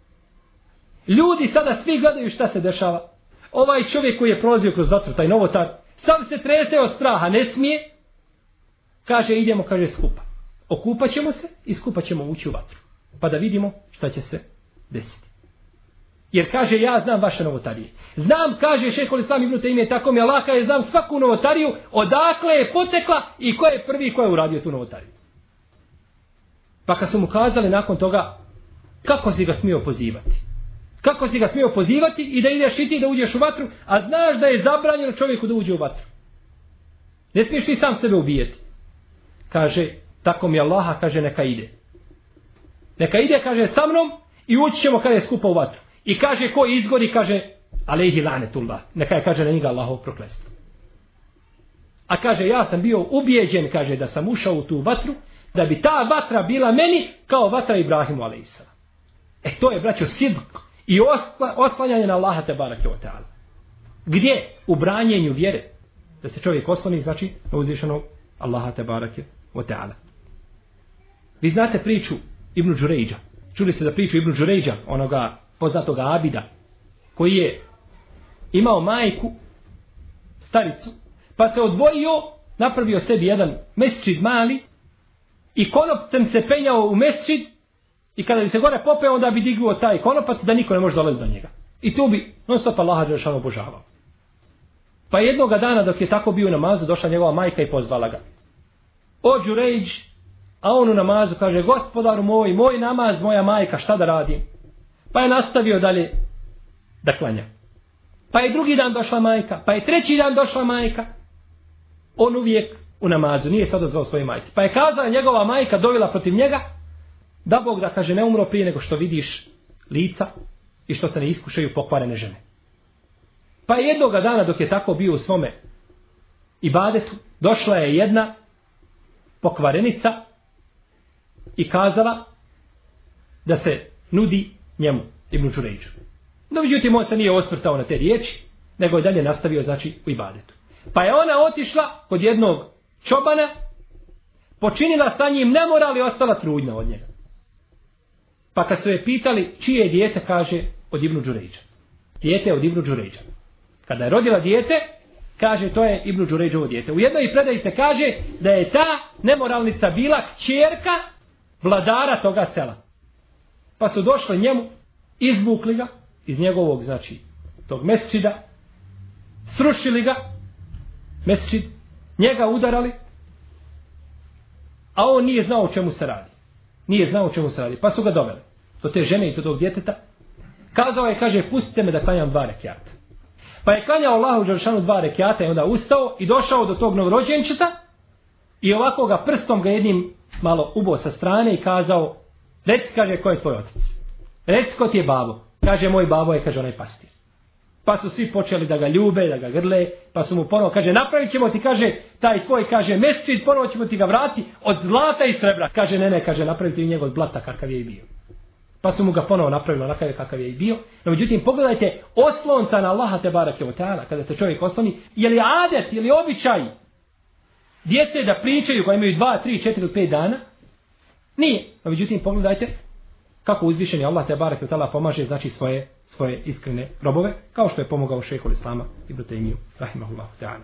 Ljudi sada svi gledaju šta se dešava. Ovaj čovjek koji je prolazio kroz vatru, taj novotar, sam se trese od straha, ne smije. Kaže: "Idemo", kaže, "skupa. Okupat ćemo se i skupa ćemo ući u vatru. Pa da vidimo šta će se desiti." Jer kaže: "Ja znam vaše novotarije. Znam", kaže šejhul Islam ibn Tejmije, "tako mi Allah, kaže, znam svaku novotariju, odakle je potekla i ko je prvi ko je uradio tu novotariju." Pa kad su mu kazali nakon toga: "Kako si ga smio pozivati? Kako si ga smio pozivati i da ideš i ti da uđeš u vatru, a znaš da je zabranjeno čovjeku da uđe u vatru? Ne smiješ ti sam sebe ubijeti." Kaže: "Tako mi Allaha", kaže, "neka ide. Neka ide", kaže, "sa mnom i ući ćemo", kada je skupa u vatru. I kaže: "Ko izgori", kaže, "alejhi lanetullah", neka je, kaže, na njega Allahov prokletstvo. A kaže: "Ja sam bio ubijeđen", kaže, "da sam ušao u tu vatru, da bi ta vatra bila meni kao vatra Ibrahimu alejhisselam." E to je, braćo, sidq i osla, oslanjanje na Allaha tebareke ve taala. Gdje? U branjenju vjere. Da se čovjek osloni, znači, na uzvišenog Allaha tebareke ve taala. Vi znate priču Ibn Đurejđa. Čuli ste da priču Ibn Đurejđa, onoga poznatoga Abida, koji je imao majku, staricu, pa se odvojio, napravio sebi jedan mesdžid mali i konopcem se penjao u mesdžid i kada bi se gore popeo, onda bi dignuo taj konopac da niko ne može dolaziti do njega. I tu bi non stop Allaha dželešanu obožavao. Pa jednoga dana dok je tako bio u namazu, došla njegova majka i pozvala ga: "O Đurejđ", a on u namazu kaže: "Gospodaru moj, moj namaz, moja majka, šta da radim?" Pa je nastavio dalje da klanja. Pa je drugi dan došla majka, pa je treći dan došla majka. On uvijek u namazu, nije se odazvao svoje majke. Pa je kazala njegova majka, dovela protiv njega, da Bog da, kaže, ne umro prije nego što vidiš lica i što se ne iskušaju pokvarene žene. Pa je jednoga dana dok je tako bio u svome ibadetu, došla je jedna pokvarenica i kazala da se nudi njemu, Ibn Đurejđu. No, međutim, on se nije osvrtao na te riječi, nego je dalje nastavio, znači, u ibadetu. Pa je ona otišla kod jednog čobana, počinila sa njim nemoral i ostala trudna od njega. Pa kad su je pitali čije je dijete, kaže od Ibnu Đurejđa. Dijete od Ibnu Đurejđa. Kada je rodila dijete, kaže to je Ibnu Đurejđovo dijete. U jednoj predaji se kaže da je ta nemoralnica bila kćerka vladara toga sela. Pa su došli njemu, izvukli ga iz njegovog, znači, tog mesčida, srušili ga, mesčid, njega udarali, a on nije znao o čemu se radi. Nije znao o čemu se radi. Pa su ga doveli do te žene i do tog djeteta. Kazao je, kaže, pustite me da klanjam dva rekiata. Pa je klanjao Allahu dželešanu dva rekiata i onda ustao i došao do tog novorođenčeta i ovako ga prstom ga jednim malo ubo sa strane i kazao, reci, kaže, ko je tvoj otac? Reci, ko ti je babo? Kaže, moj babo je, kaže, onaj pastir. Pa su svi počeli da ga ljube, da ga grle, pa su mu ponovo, kaže, napravit ćemo ti, kaže, taj tvoj, kaže, mesčid, ponovo ćemo ti ga vratiti od zlata i srebra. Kaže, ne, ne, kaže, napraviti i njega od blata kakav je i bio. Pa su mu ga ponovo napravili onakav kakav je i bio. No, međutim, pogledajte, oslonca na Allaha te barake o teala, kada se čovjek osloni, je li adet, je li običaj djece da pričaju koja imaju dva, tri, četiri ili pet dana? Nije. No, međutim, pogledajte kako uzvišeni Allah te barake o teala pomaže, znači, svoje, svoje iskrene robove, kao što je pomogao šejhul Islama Ibn Tejmiju, rahimahullahu ta'ala.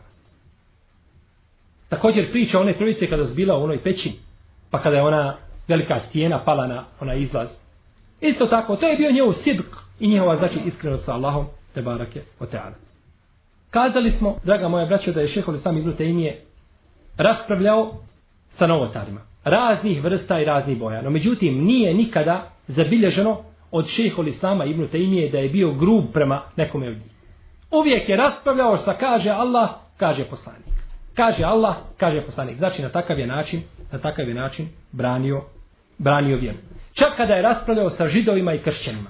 Također priča one trojice kada su bila u onoj pećini, pa kada je ona velika stijena pala na onaj izlaz. Isto tako, to je bio njihov sidq i njihova, znači, iskrenost sa Allahom te barake o teala. Kazali smo, draga moja braćo, da je šejhul Islam Ibn Tejmije raspravljao sa novotarima, raznih vrsta i raznih boja. No, međutim, nije nikada zabilježeno od šejhul Islama Ibn Tejmije da je bio grub prema nekome od njih. Uvijek je raspravljao sa kaže Allah, kaže poslanik. Kaže Allah, kaže poslanik. Znači, na takav je način, na takav je način branio, branio vjeru. Čak kada je raspravljao sa židovima i kršćanima.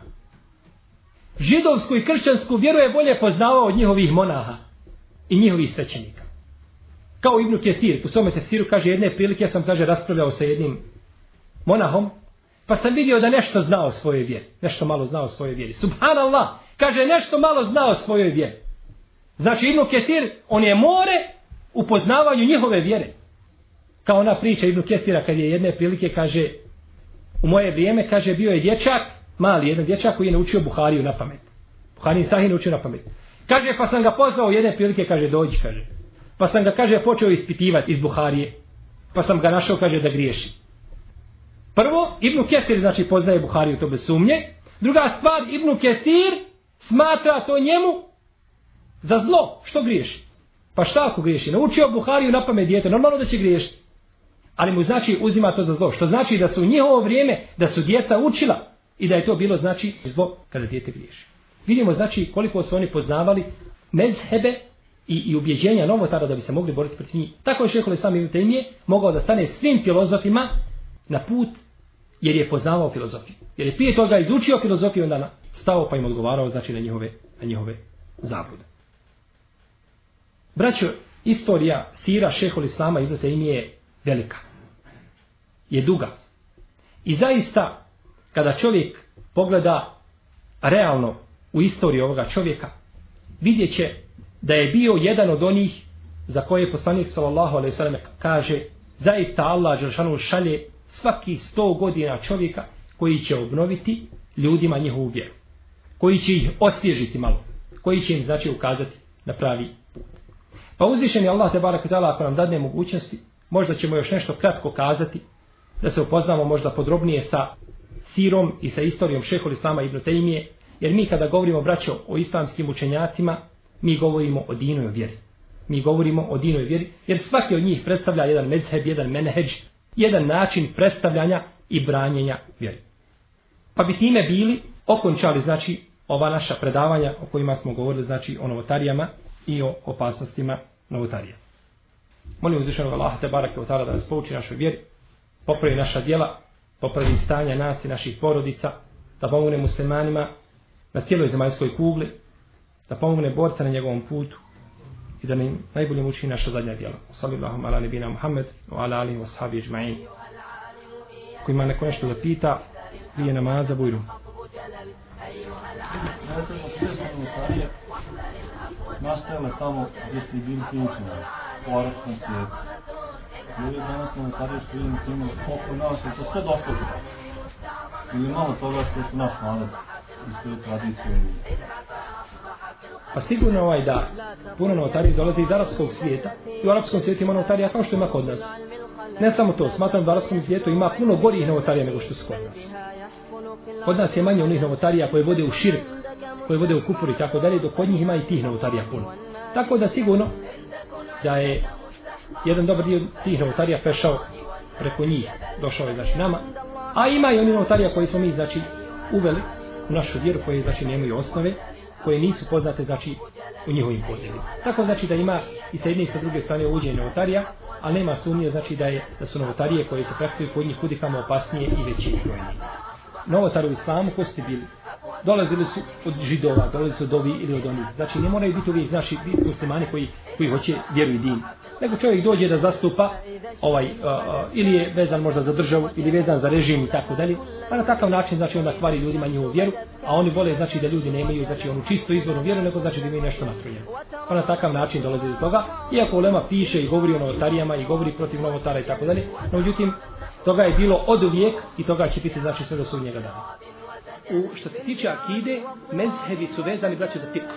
Židovsku i kršćansku vjeru je bolje poznavao od njihovih monaha i njihovih svećenika. Kao Ibn Kesir, u svome tefsiru kaže jedne prilike, ja sam, kaže, raspravljao sa jednim monahom, pa sam vidio da nešto znao o svojoj vjeri. Nešto malo znao o svojoj vjeri. Subhanallah, kaže, nešto malo znao o svojoj vjeri. Znači, Ibn Kesir, on je more u poznavanju njihove vjere. Kao ona priča Ibn Kesira kad je jedne prilike, kaže, u moje vrijeme, kaže, bio je dječak, mali jedan dječak koji je naučio Buhariju na pamet. Buharin Sahih naučio na pamet. Kaže, pa sam ga pozvao jedne prilike, kaže, dođi, kaže. Pa sam ga, kaže, počeo ispitivati iz Buharije. Pa sam ga našao, kaže, da griješi. Prvo, Ibn Kesir, znači, poznaje Buhariju, to bez sumnje. Druga stvar, Ibn Kesir smatra to njemu za zlo. Što griješi? Pa šta ako griješi? Naučio Buhariju na pamet dijete, normalno da će griješiti. Ali mu, znači, uzima to za zlo. Što znači da su u njihovo vrijeme, da su djeca učila i da je to bilo, znači, zlo kada dijete griješi. Vidimo, znači, koliko su oni poznavali mezhebe i, i ubjeđenja novotara da bi se mogli boriti protiv njih. Tako je šejhul Islam Ibn Tejmije mogao da stane svim filozofima na put jer je poznavao filozofiju. Jer je prije toga izučio filozofiju, onda stao pa im odgovarao, znači, na njihove, na njihove zablude. Braćo, istorija sira šejhul Islama Ibn Tejmije je velika. Je duga. I zaista, kada čovjek pogleda realno u istoriju ovoga čovjeka, vidjet će da je bio jedan od onih za koje poslanik sallallahu alejhi ve sellem kaže, zaista Allah dželešanu šalje svaki sto godina čovjeka koji će obnoviti ljudima njihovu vjeru. Koji će ih osvježiti malo. Koji će im, znači, ukazati na pravi put. Pa uzvišeni Allah te barek ta'ala, ako nam dadne mogućnosti, možda ćemo još nešto kratko kazati, da se upoznamo možda podrobnije sa sirom i sa istorijom šejhul Islama Ibn Tejmije, jer mi kada govorimo, braćo, o islamskim učenjacima, mi govorimo o dinu i vjeri. Mi govorimo o dinu i vjeri, jer svaki od njih predstavlja jedan mezheb, jedan menheđ, jedan način predstavljanja i branjenja vjeri. Pa bi time bili okončali, znači, ova naša predavanja o kojima smo govorili, znači, o novotarijama i o opasnostima novotarija. Molim uzvišenog Allaha te barake o ta'ala da nas pouči našoj vjeri, popravi naša djela, popravi stanja nas i naših porodica, da pomogne muslimanima na cijeloj zemaljskoj kugli, da pomogne borca na njegovom putu i da nam najbolje učini naša zadnja djela. Sallallahu ala nebina Muhammed wa ala alihi wa sahabi ijma'in. Ako ima neko nešto da pita, prije namaza, bujru. Nastajale tamo gdje su bili ključni u arapskom svijetu. Ljudi danas novotarije što vidimo s njima oko nas, je to sve došlo. Ili malo toga što su naš narod i svoje tradicije. Pa sigurno ovaj da puno novotarije dolazi iz arapskog svijeta i u arapskom svijetu ima novotarija kao što ima kod nas. Ne samo to, smatram da u arapskom svijetu ima puno borijih novotarija nego što su kod nas. Kod nas je manje onih novotarija koje vode u širk, koje vode u kufur i tako dalje, dok kod njih ima i tih novotarija puno. Tako da sigurno da je jedan dobar dio tih novotarija prešao preko njih, došao je znači nama, a ima i oni novotarija koji smo mi znači uveli u našu vjeru, koje znači nemaju osnove, koje nisu poznate znači u njihovim podjelima. Tako znači da ima i sa jedne i sa druge strane uđenje novotarija, ali nema sumnje znači da je da su novotarije koje se praktikuju kod njih kudikamo opasnije i veće i brojnije. Novotari u islamu ko su bili? Dolazili su od židova, dolazili su od ovi ili od onih. Znači ne moraju biti uvijek naši muslimani koji, koji hoće vjeru i din. Nego čovjek dođe da zastupa ovaj, uh, uh, ili je vezan možda za državu, ili vezan za režim i tako dalje. Pa na takav način znači onda kvari ljudima njihovu vjeru, a oni vole znači da ljudi nemaju znači onu čisto izvornu vjeru, nego znači da imaju nešto nastrojeno. Pa na takav način dolazi do toga. Iako ulema piše i govori o novotarijama i govori protiv novotara i tako dalje, no međutim toga je bilo od uvijek i toga će biti znači sve do sudnjega dana. U što se tiče akide, mezhebi su vezani znači za fikh.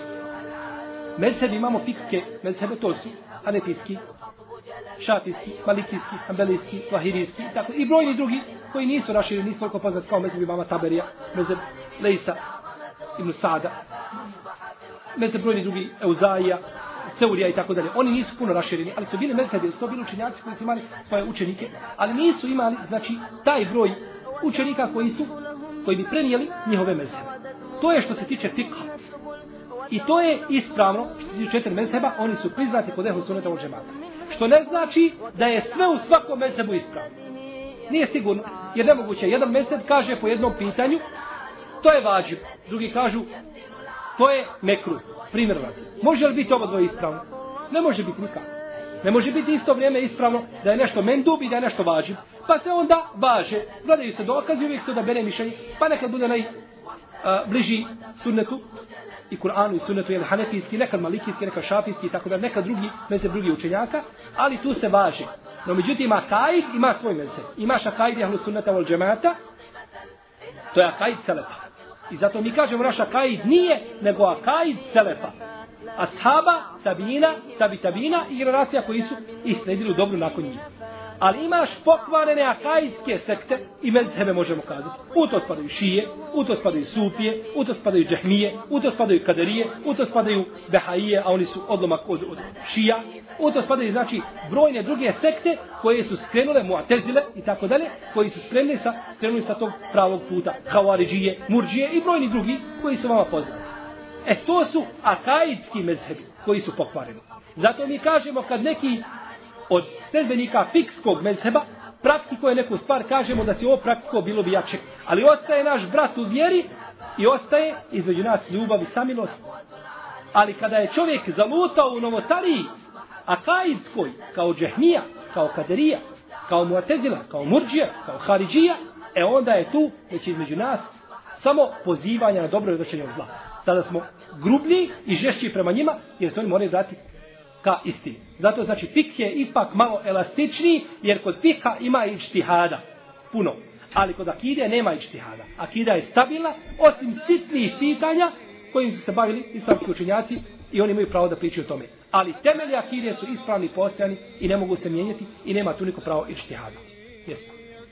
Mezhebi imamo fikske, mezhebe to su hanefijski, šafijski, malikijski, hanbelijski, vahirijski i tako i brojni drugi koji nisu rašireni, nisu toliko poznati kao mezheb imama Taberija, mezheb Lejsa ibn Sada, mezheb brojni drugi Euzaija, Teurija i tako dalje. Oni nisu puno rašireni, ali su bili mezhebi, su to bili učenjaci koji su imali svoje učenike, ali nisu imali znači taj broj učenika koji su koji bi prenijeli njihove mezhebe. To je što se tiče fikha. I to je ispravno, što se tiče četiri mezheba, oni su priznati kod ehlu sunneta wal džemata. Što ne znači da je sve u svakom mezhebu ispravno. Nije sigurno, jer nemoguće. Jedan mezheb kaže po jednom pitanju, to je vađib. Drugi kažu, to je mekruh. Primjer radi. Može li biti oba dvoje ispravno? Ne može biti nikako. Ne može biti isto vrijeme ispravno da je nešto mendub i da je nešto vađib. Pa se onda važe. Gledaju se dokazi, uvijek se odabere mišljenje. Pa nekad bude najbliži sunnetu i Kur'anu i sunnetu, je hanefijski, nekad malikijski, nekad šafijski i tako da, nekad drugi, mezheb drugi učenjaka, ali tu se važe. No međutim, akaid ima svoj mezheb. Imaš akaid ehlu sunneta wal džemata, to je akaid selefa. I zato mi kažemo naš akaid nije, nego akaid selefa. Ashaba, tabina, tabi tabina i generacija koji su i sledili u dobru nakon njih. Ali imaš pokvarene akaidske sekte i mezhebe možemo kazati. U to spadaju šije, u to spadaju sufije, u to spadaju džehmije, u to spadaju kaderije, u to spadaju behaije, a oni su odlomak od, od šija. U to spadaju znači brojne druge sekte koje su skrenule muatezile i tako dalje, koji su skrenuli sa, skrenuli sa tog pravog puta. Havaridžije, murdžije i brojni drugi koji su vama poznati. E to su akaidski mezhebi koji su pokvareni. Zato mi kažemo kad neki od sledbenika fikskog mezheba praktikuje neku stvar, kažemo da si ovo praktiko bilo bi jače. Ali ostaje naš brat u vjeri i ostaje između nas ljubav i samilost. Ali kada je čovjek zalutao u novotariji akaidskoj, kao džehmija, kao kaderija, kao muatezila, kao murdžija, kao haridžija, e onda je tu već između nas samo pozivanja na dobro i odvraćanje od zla. Tada smo grublji i žešći prema njima, jer se oni moraju dati ka istini. Zato znači fikh je ipak malo elastičniji, jer kod fikha ima ičtihada puno, ali kod akide nema ičtihada. Akida je stabilna, osim sitnih pitanja kojim su se bavili islamski učenjaci i oni imaju pravo da pričaju o tome. Ali temelji akide su ispravni, postojani i ne mogu se mijenjati i nema tu niko pravo ičtihada. Jesmo.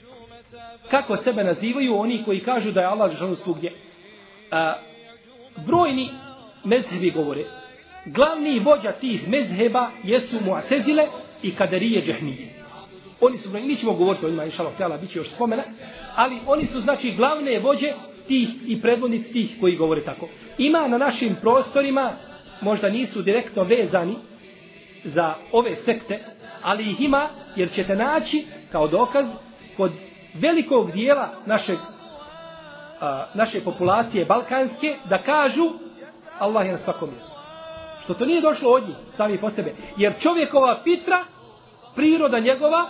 Kako sebe nazivaju oni koji kažu da je Allah dželešanu svugdje? A, brojni mezhebi govore, glavni vođa tih mezheba jesu muatezile i kaderije džehmije. Oni su, mi ćemo govoriti o njima, inšallah tjela, bit će još spomena, ali oni su znači glavne vođe tih i predvodnici tih koji govore tako. Ima na našim prostorima, možda nisu direktno vezani za ove sekte, ali ih ima jer ćete naći kao dokaz kod velikog dijela našeg, a, naše populacije balkanske da kažu Allah je na svakom mjestu. Što to nije došlo od njih, sami po sebe. Jer čovjekova fitra, priroda njegova,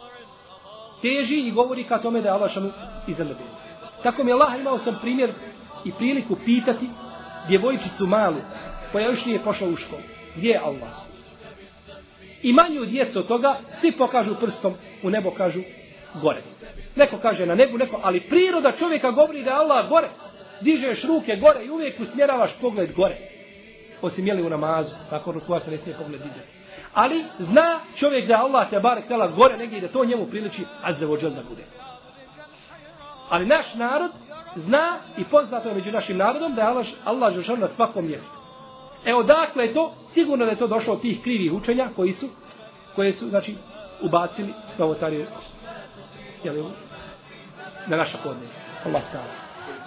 teži i govori ka tome da je Allah šanu iznad nebesa. Tako mi Allah, imao sam primjer i priliku pitati djevojčicu malu, koja još nije pošla u školu. Gdje je Allah? i manju djecu od toga, svi pokažu prstom u nebo, kažu gore. Neko kaže na nebu, neko, ali priroda čovjeka govori da je Allah gore. Dižeš ruke gore i uvijek usmjeravaš pogled gore. Osim jeli u namazu, tako rukua se ne smije pogled dizati. Ali zna čovjek da je Allah te barek tela gore negdje i da to njemu priliči azza wa džal da bude. Ali naš narod zna i poznato je među našim narodom da je Allah, Allah dželle na svakom mjestu. E odakle je to? Sigurno da je to došlo od tih krivih učenja koji su, koje su, znači, ubacili novotarije, jel, na naša podneblja. Allah ta'ala.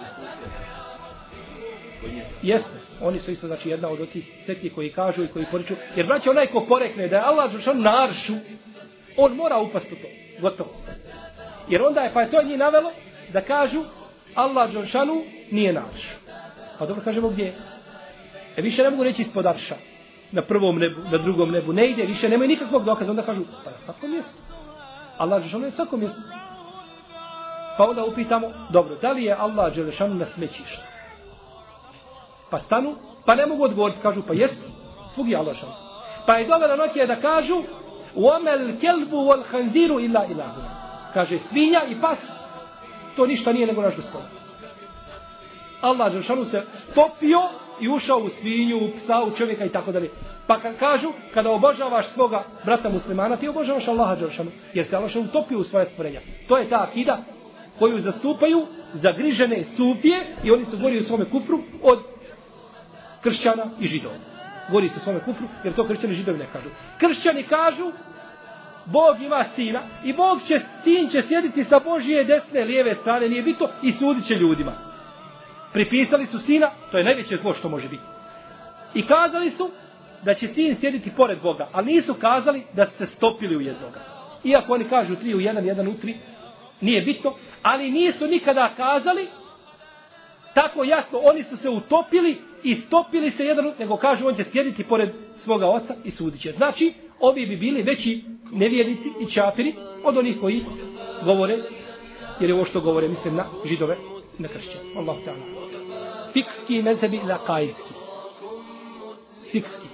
Jeste, oni su isto, znači, jedna od tih sekti koji kažu i koji poriču, jer braće, onaj ko porekne da je Allah dželle na aršu, on mora upasti u to, gotovo. Jer onda je, pa je to njih navelo da kažu Allah dželle nije na aršu. Pa dobro, kažemo gdje je? E više ne mogu reći ispod arša, na prvom nebu, na drugom nebu, ne ide, više nemaju nikakvog dokaza, onda kažu, pa na svakom mjestu. Allah dželle je na svakom mjestu. Pa onda upitamo, dobro, da li je Allah dželle na smećištu? Pa stanu, pa ne mogu odgovoriti, kažu, pa jest, svug je Allah dželle. Pa je dovoljno noće da kažu, وَمَا الْكَلْبُ وَالْخَنْزِيرُ إِلَّا إِلَهُنَا. Kaže, svinja i pas, to ništa nije nego naš gospodin. Allah dželle se stopio i ušao u svinju, u psa, u čovjeka i tako dalje. Pa kad kažu, kada obožavaš svoga brata muslimana, ti obožavaš Allaha dželle, jer se Allah utopio u svoje stvorenja. To je ta akida koju zastupaju zagrižene sufije i oni su gori u svome kufru od kršćana i židova. Gori se u svome kufru, jer to kršćani i židovi ne kažu. Kršćani kažu, Bog ima sina i Bog će, sin će sjediti sa Božije desne, lijeve strane, nije bitno, i sudit će ljudima. Pripisali su sina, to je najveće zlo što može biti. I kazali su da će sin sjediti pored Boga, ali nisu kazali da su se stopili u jednoga. Iako oni kažu tri u jedan, jedan u tri, nije bitno, ali nisu nikada kazali tako jasno, oni su se utopili i stopili se jedan, nego kažu on će sjediti pored svoga oca i sudit će. Znači, ovi bi bili veći nevjernici i čafiri od onih koji govore, jer je ovo što govore, mislim, na židove, na kršćane. Allah ta'ala. Fikski mezhebi ili akaidski. Fikski.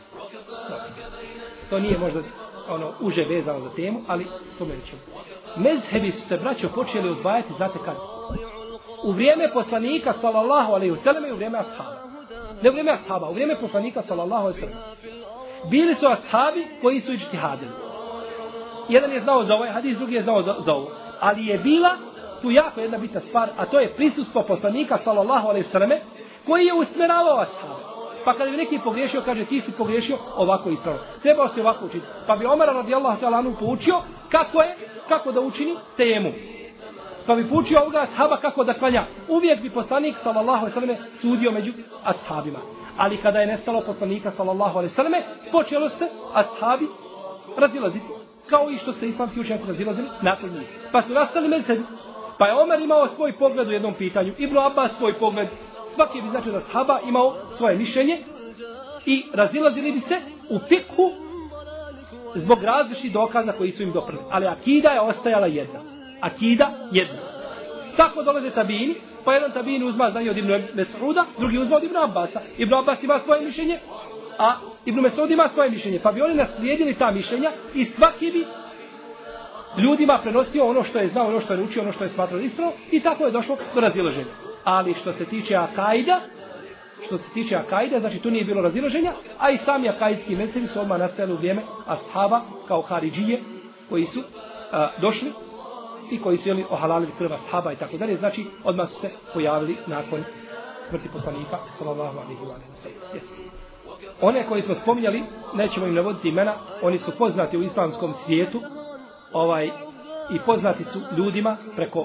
To nije možda ono uže vezano za temu, ali spomenut ćemo. Mezhebi su se, braćo, počeli odvajati, znate kad? U vrijeme poslanika, sallallahu alejhi ve sellem, i u vrijeme ashaba. Ne u vrijeme ashaba, u vrijeme poslanika, sallallahu alejhi ve sellem. Bili su ashabi koji su iđtihadili. Jedan je znao za ovaj hadis, drugi je znao za ovo. Ali je bila tu jako jedna bitna stvar, a to je prisustvo poslanika, sallallahu alejhi ve selleme, koji je usmjeravao ashabe. Pa kada bi neki pogriješio, kaže, ti si pogriješio, ovako ispravno. Trebao se ovako učiti. Pa bi Omer radijallahu ta'ala anhu poučio kako je, kako da učini temu. Pa bi poučio ovoga ashaba kako da klanja. Uvijek bi poslanik, sallallahu alejhi ve selleme, sudio među ashabima. Ali kada je nestalo poslanika, sallallahu alejhi ve selleme, počelo se ashabi razilaziti. Kao i što se islamski učenjaci razilazili nakon njih. Pa su nastali mezhebi. Pa je Omer imao svoj pogled u jednom pitanju, Ibn Abbas svoj pogled. Svaki bi znači da ashaba imao svoje mišljenje i razilazili bi se u fikhu zbog različitih dokaza koji su im doprli. Ali akida je ostajala jedna. Akida jedna. Tako dolaze tabini, pa jedan tabin uzma znanje od Ibn Mes'uda, drugi uzma od Ibn Abbasa. Ibn Abbas ima svoje mišljenje, a Ibn Mes'ud ima svoje mišljenje. Pa bi oni naslijedili ta mišljenja i svaki bi ljudima prenosio ono što je znao, ono što je učio, ono što je smatrao ispravno, i tako je došlo do razilaženja. Ali što se tiče akaida, što se tiče akaida, znači tu nije bilo razilaženja, a i sami akaidski mezhebi su odmah nastajali u vrijeme ashaba kao haridžije koji su a, došli i koji su jeli ohalalili krv ashaba i tako dalje, znači odmah su se pojavili nakon smrti poslanika sallallahu alejhi ve sellem. Yes. One koji smo spominjali, nećemo im navoditi imena, oni su poznati u islamskom svijetu, ovaj i poznati su ljudima preko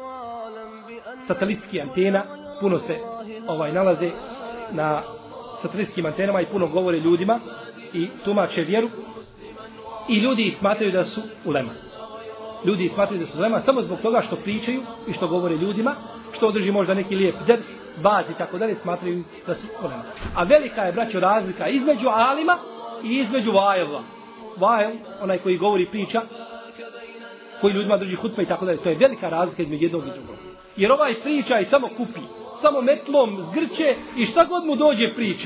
satelitskih antena, puno se ovaj nalaze na satelitskim antenama i puno govore ljudima i tumače vjeru, i ljudi smatraju da su ulema. Ljudi smatraju da su ulema samo zbog toga što pričaju i što govore ljudima, što održi možda neki lijep ders, baz i tako dalje, smatraju da su ulema. A velika je, braćo, razlika između alima i između vajela. Vajel, onaj koji govori priča, koji ljudima drži hutbe i tako dalje, to je velika razlika između jednog i drugog. Jer ovaj priča i samo kupi, samo metlom zgrče i šta god mu dođe priča.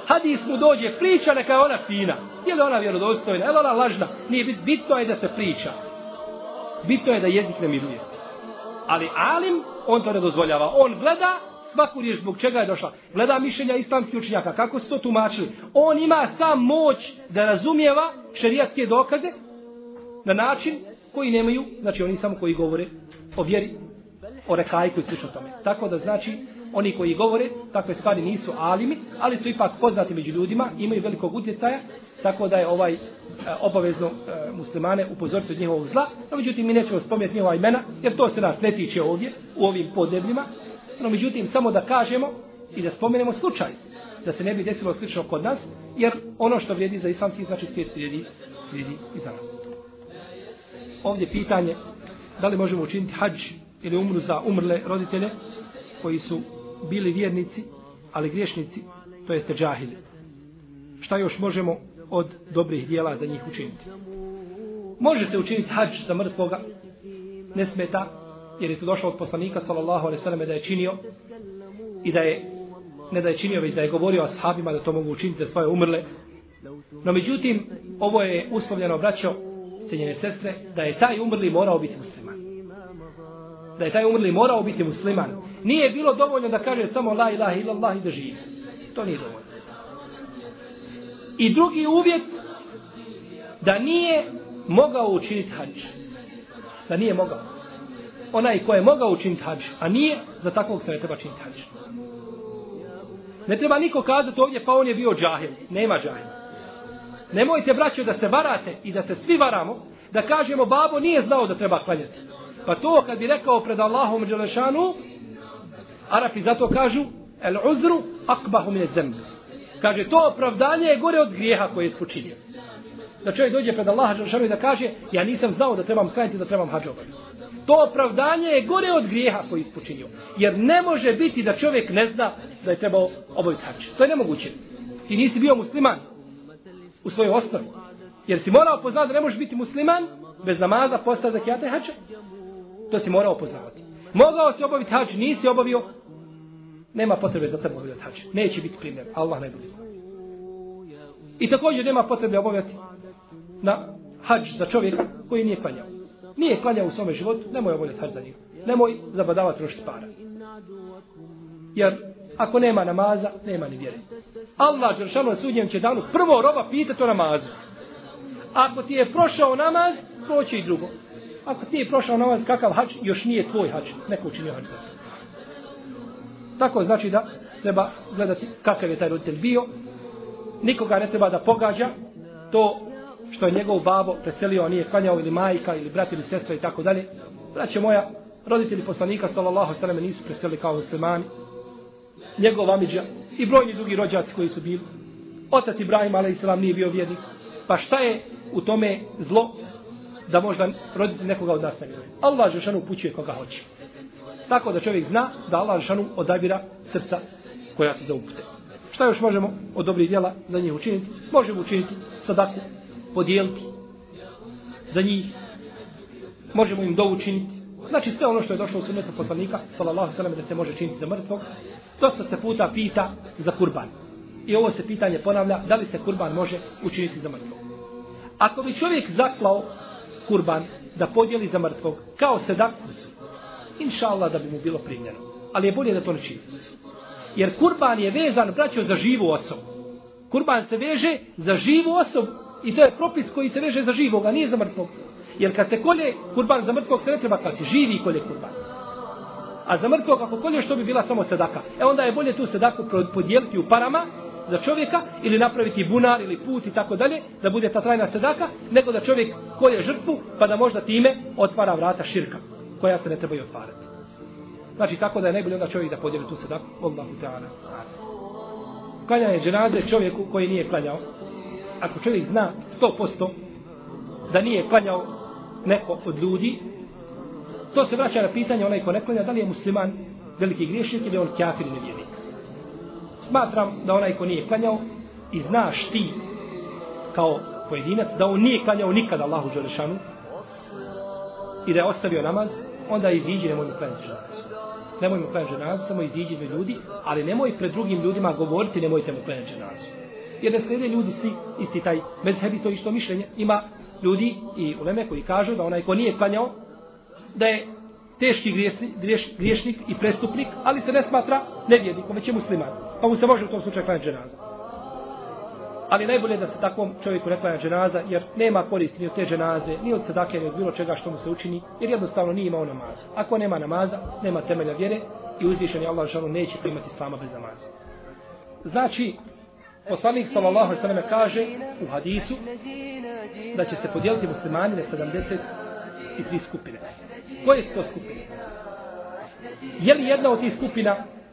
hadis mu dođe, priča, neka je ona fina. Je li ona vjerodostojna, je li ona lažna? Nije bit, bitno je da se priča. Bitno je da jezik ne miruje. Ali alim, on to ne dozvoljava. On gleda svaku riječ zbog čega je došla. Gleda mišljenja islamskih učenjaka, kako su to tumačili. On ima sam moć da razumijeva šerijatske dokaze na način koji nemaju, znači oni samo koji govore o vjeri, o rekajku i slično tome. Tako da znači, oni koji govore, takve stvari nisu alimi, ali su ipak poznati među ljudima, imaju velikog utjecaja, tako da je ovaj e, obavezno e, muslimane upozoriti od njihovog zla. No međutim, mi nećemo spomenuti njihova imena, jer to se nas ne tiče ovdje, u ovim podnebljima. No međutim, samo da kažemo i da spomenemo slučaj, da se ne bi desilo slično kod nas, jer ono što vrijedi za islamski, znači svijet vrijedi, vrijedi i za nas. Ovdje pitanje, da li možemo učiniti hadž ili umru za umrle roditelje koji su bili vjernici, ali griješnici, to jeste džahili. Šta još možemo od dobrih dijela za njih učiniti? Može se učiniti hadž za mrtvoga, ne smeta, jer je to došlo od poslanika sallallahu alejhi ve selleme da je činio i da je, ne da je činio, već da je govorio ashabima da to mogu učiniti za svoje umrle. No međutim, ovo je uslovljeno, braćo, cijenjene sestre, da je taj umrli morao biti musliman. Da je taj umrli morao biti musliman. Nije bilo dovoljno da kaže samo la ilaha illallah i da živi. To nije dovoljno. I drugi uvjet, da nije mogao učiniti hadž. Da nije mogao. Onaj ko je mogao učiniti hadž, a nije, za takvog se ne treba činiti hadž. Ne treba niko kazati ovdje, pa on je bio džahil. Nema džahila. Nemojte, braćo, da se varate i da se svi varamo, da kažemo babo nije znao da treba klanjati. Pa to kad bi rekao pred Allahom dželešanu, Arapi zato kažu el uzru akbahu min az-zamb. Kaže, to opravdanje je gore od grijeha koje je ispočinio. Da čovjek dođe pred Allaha dželešanu i da kaže, ja nisam znao da trebam klanjati, da trebam hadž obaviti. To opravdanje je gore od grijeha koji je ispočinio. Jer ne može biti da čovjek ne zna da je trebao obaviti hadž. To je nemoguće. Ti nisi bio musliman u svojoj osnovi. Jer si morao poznati da ne možeš biti musliman bez namaza, posta, zakijata i hadža. To si morao poznavati. Mogao si obaviti hadž, nisi obavio, nema potrebe za tebe obaviti hadž. Neće biti primjer. Allah najbolje zna. I također nema potrebe obavljati na hadž za čovjeka koji nije klanjao. Nije klanjao u svome životu, nemoj obavljati hadž za njega. Nemoj zabadavati trošiti para. Jer ako nema namaza, nema ni vjere. Allah dželešanu na sudnjem će danu prvo roba pitati o namazu. Ako ti je prošao namaz, proći i drugo. Ako ti je prošao namaz, kakav hadž, još nije tvoj hadž. Neko učinio hadž za to. Tako znači da treba gledati kakav je taj roditelj bio. Nikoga ne treba da pogađa to što je njegov babo preselio, a nije klanjao, ili majka, ili brat, ili sestra i tako dalje. Braće moja, roditelji poslanika sallallahu alejhi ve sellem nisu preselili kao muslimani. Njegov amidža i brojni drugi rođaci koji su bili. Otac Ibrahim alejselam nije bio vjernik. Pa šta je u tome zlo da možda roditelj nekoga od nas ne vjeruje? Allah dželešanu upućuje koga hoće. Tako da čovjek zna da Allah dželešanu odabira srca koja su za upute. Šta još možemo od dobrih djela za njih učiniti? Možemo učiniti sadaku, podijeliti za njih. Možemo im dovu učiniti. Znači sve ono što je došlo u sunnetu poslanika sallallahu alejhi ve sellem da se može činiti za mrtvog. Dosta se puta pita za kurban. I ovo se pitanje ponavlja, da li se kurban može učiniti za mrtvog. Ako bi čovjek zaklao kurban da podijeli za mrtvog kao sedaku, inša Allah da bi mu bilo primljeno. Ali je bolje da to ne čini. Jer kurban je vezan, braćo, za živu osobu. Kurban se veže za živu osobu i to je propis koji se veže za živog, a nije za mrtvog. Jer kad se kolje kurban za mrtvog se ne treba klati, živi kolje kurban. A za mrtvog ako kolje što bi bila samo sedaka. E onda je bolje tu sedaku podijeliti u parama za čovjeka ili napraviti bunar ili put i tako dalje, da bude ta trajna sedaka, nego da čovjek kolje žrtvu pa da možda time otvara vrata širka koja se ne trebaju otvarati. Znači tako da je najbolje onda čovjek da podijeli tu sedaku. Allahu ta'ala. Klanjanje dženaze čovjeku koji nije klanjao. Ako čovjek zna sto posto da nije klanjao neko od ljudi, to se vraća na pitanje onaj ko ne klanja, da li je musliman veliki griješnik ili on kafir ili nevjernik. Smatram da onaj ko nije klanjao i znaš ti kao pojedinac da on nije klanjao nikada Allahu dželešanu i da je ostavio namaz, onda iziđi, nemoj mu klanjati dženazu. nemoj mu klanjati dženazu, samo iziđi do ljudi, ali nemoj pred drugim ljudima govoriti nemojte mu klanjati dženazu. Jer ne slijede ljudi svi isti taj mezhebi, to isto mišljenje. Ima ljudi i uleme koji kažu da onaj ko nije klanjao, da je teški griješnik, griješnik i prestupnik, ali se ne smatra nevjernikom, već je musliman. Pa mu se može u tom slučaju klanjati dženaza. Ali najbolje je da se takvom čovjeku ne klanja dženaza, jer nema koristi ni od te dženaze, ni od sadake, ni od bilo čega što mu se učini, jer jednostavno nije imao namaza. Ako nema namaza, nema temelja vjere i uzvišeni Allah dželle neće primati islama bez namaza. Znači, poslanik sallallahu alejhi ve sellem kaže u hadisu da će se podijeliti muslimani na sedamdeset tri skupine. Koje su to skupine? Je li jedna od tih skupina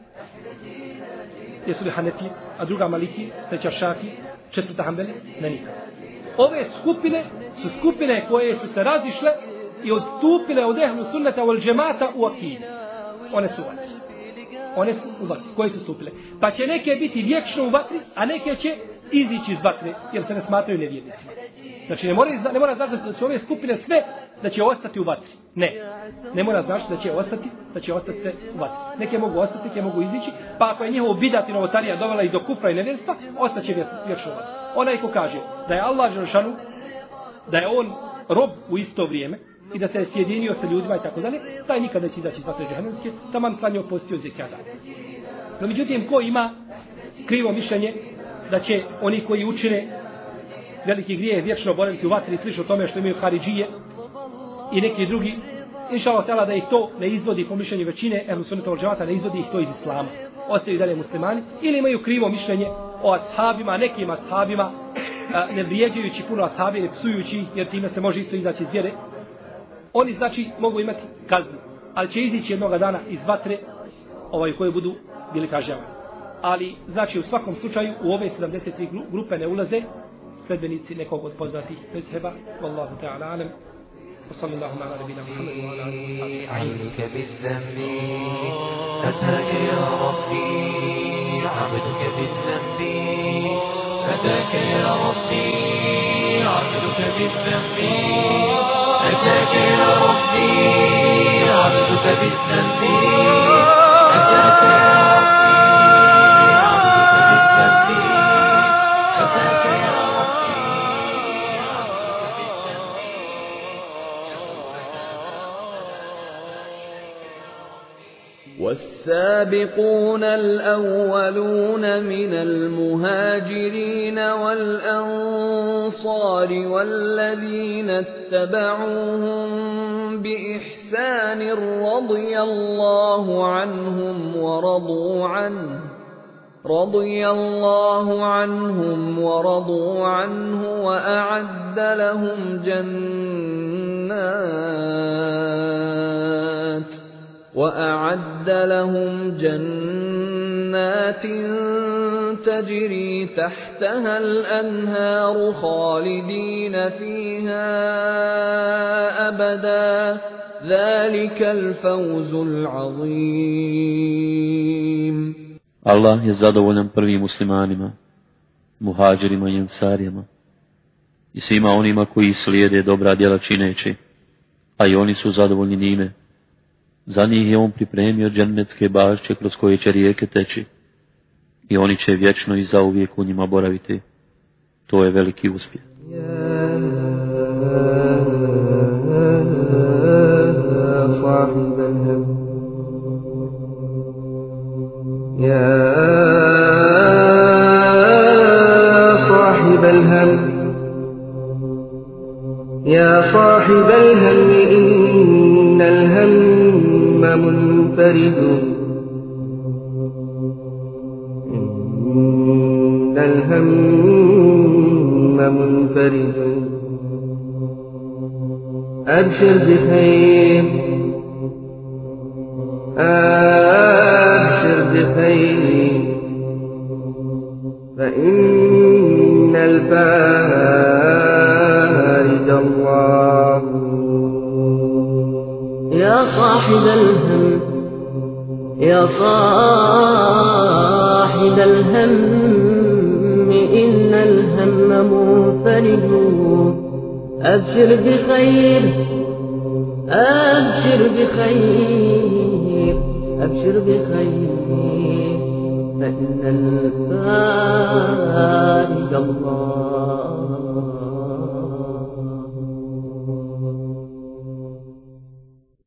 jesu li Hanefi, a druga Maliki, treća Šafi, četvrta Hanbeli? Ne, nikad. Ove skupine su skupine koje su se razišle i odstupile od ehlu sunneta wal džemata u akidi. One su u vatri. One su u vatri. Koje su stupile? Pa će neke biti vječno u vatri, a neke će izići iz vatre, jer se ne smatraju nevjernicima. Znači ne mora, ne mora znači da su ove skupine sve da će ostati u vatri. Ne. Ne mora znači da će ostati, da će ostati sve u vatri. Neke mogu ostati, neke mogu izići, pa ako je njihovo bidat i novotarija dovela i do kufra i nevjerstva, ostaće vječno u vatri. Onaj ko kaže da je Allah dželešanu, da je on rob u isto vrijeme i da se je sjedinio sa ljudima i tako dalje, taj nikad neće izaći iz vatre džehennemske, taman klanjao, postio, zekijata. No međutim, ko ima krivo mišljenje da će oni koji učine veliki grije vječno boraviti u vatri, slično tome što imaju haridžije i neki drugi, inša Allah da ih to ne izvodi po mišljenju većine ehlu sunneta wal džemata, ne izvodi ih to iz islama. Ostaju dalje muslimani ili imaju krivo mišljenje o ashabima, nekim ashabima, ne vrijeđajući puno ashabi, ne psujući, jer time se može isto izaći iz vjere. Oni znači mogu imati kaznu, ali će izići jednoga dana iz vatre ovaj koji budu bili kažnjavani. Ali znači u svakom slučaju u ove sedamdeset tri grupe ne ulaze sledbenici nekog od poznatih mezheba. Wallahu ta'ala alam. وصلى الله على نبينا محمد وعلى اله وصحبه عنك بالذنب أتاك يا ربي عبدك بالذنب أتاك يا ربي عبدك بالذنب أتاك يا ربي عبدك بالذنب أتاك يا ربي عبدك بالذنب أتاك يا والسابقون الأولون من المهاجرين والأنصار والذين اتبعوهم بإحسان رضي الله عنهم ورضوا عنه رضي الله عنهم ورضوا عنه وأعد لهم جنات وأعد لهم جنات تجري تحتها الأنهار خالدين فيها أبدا ذلك الفوز العظيم. Allah je zadovoljan prvim muslimanima, muhađirima i ensarijama i svima onima koji slijede dobra djela čineći, a i oni su zadovoljni njime. Za njih je on pripremio džennetske bašće kroz koje će rijeke teći i oni će vječno i zauvijek u njima boraviti. To je veliki uspjeh. يا صاحب الهم يا صاحب الهم إن الهم منفرد إن الهم منفرد أبشر بخير أبشر بخير فإن الفارج الله. يا صاحب الهم يا صاحب الهم إن الهم منفرد أبشر بخير أبشر بخير أبشر بخير فإن الفارج الله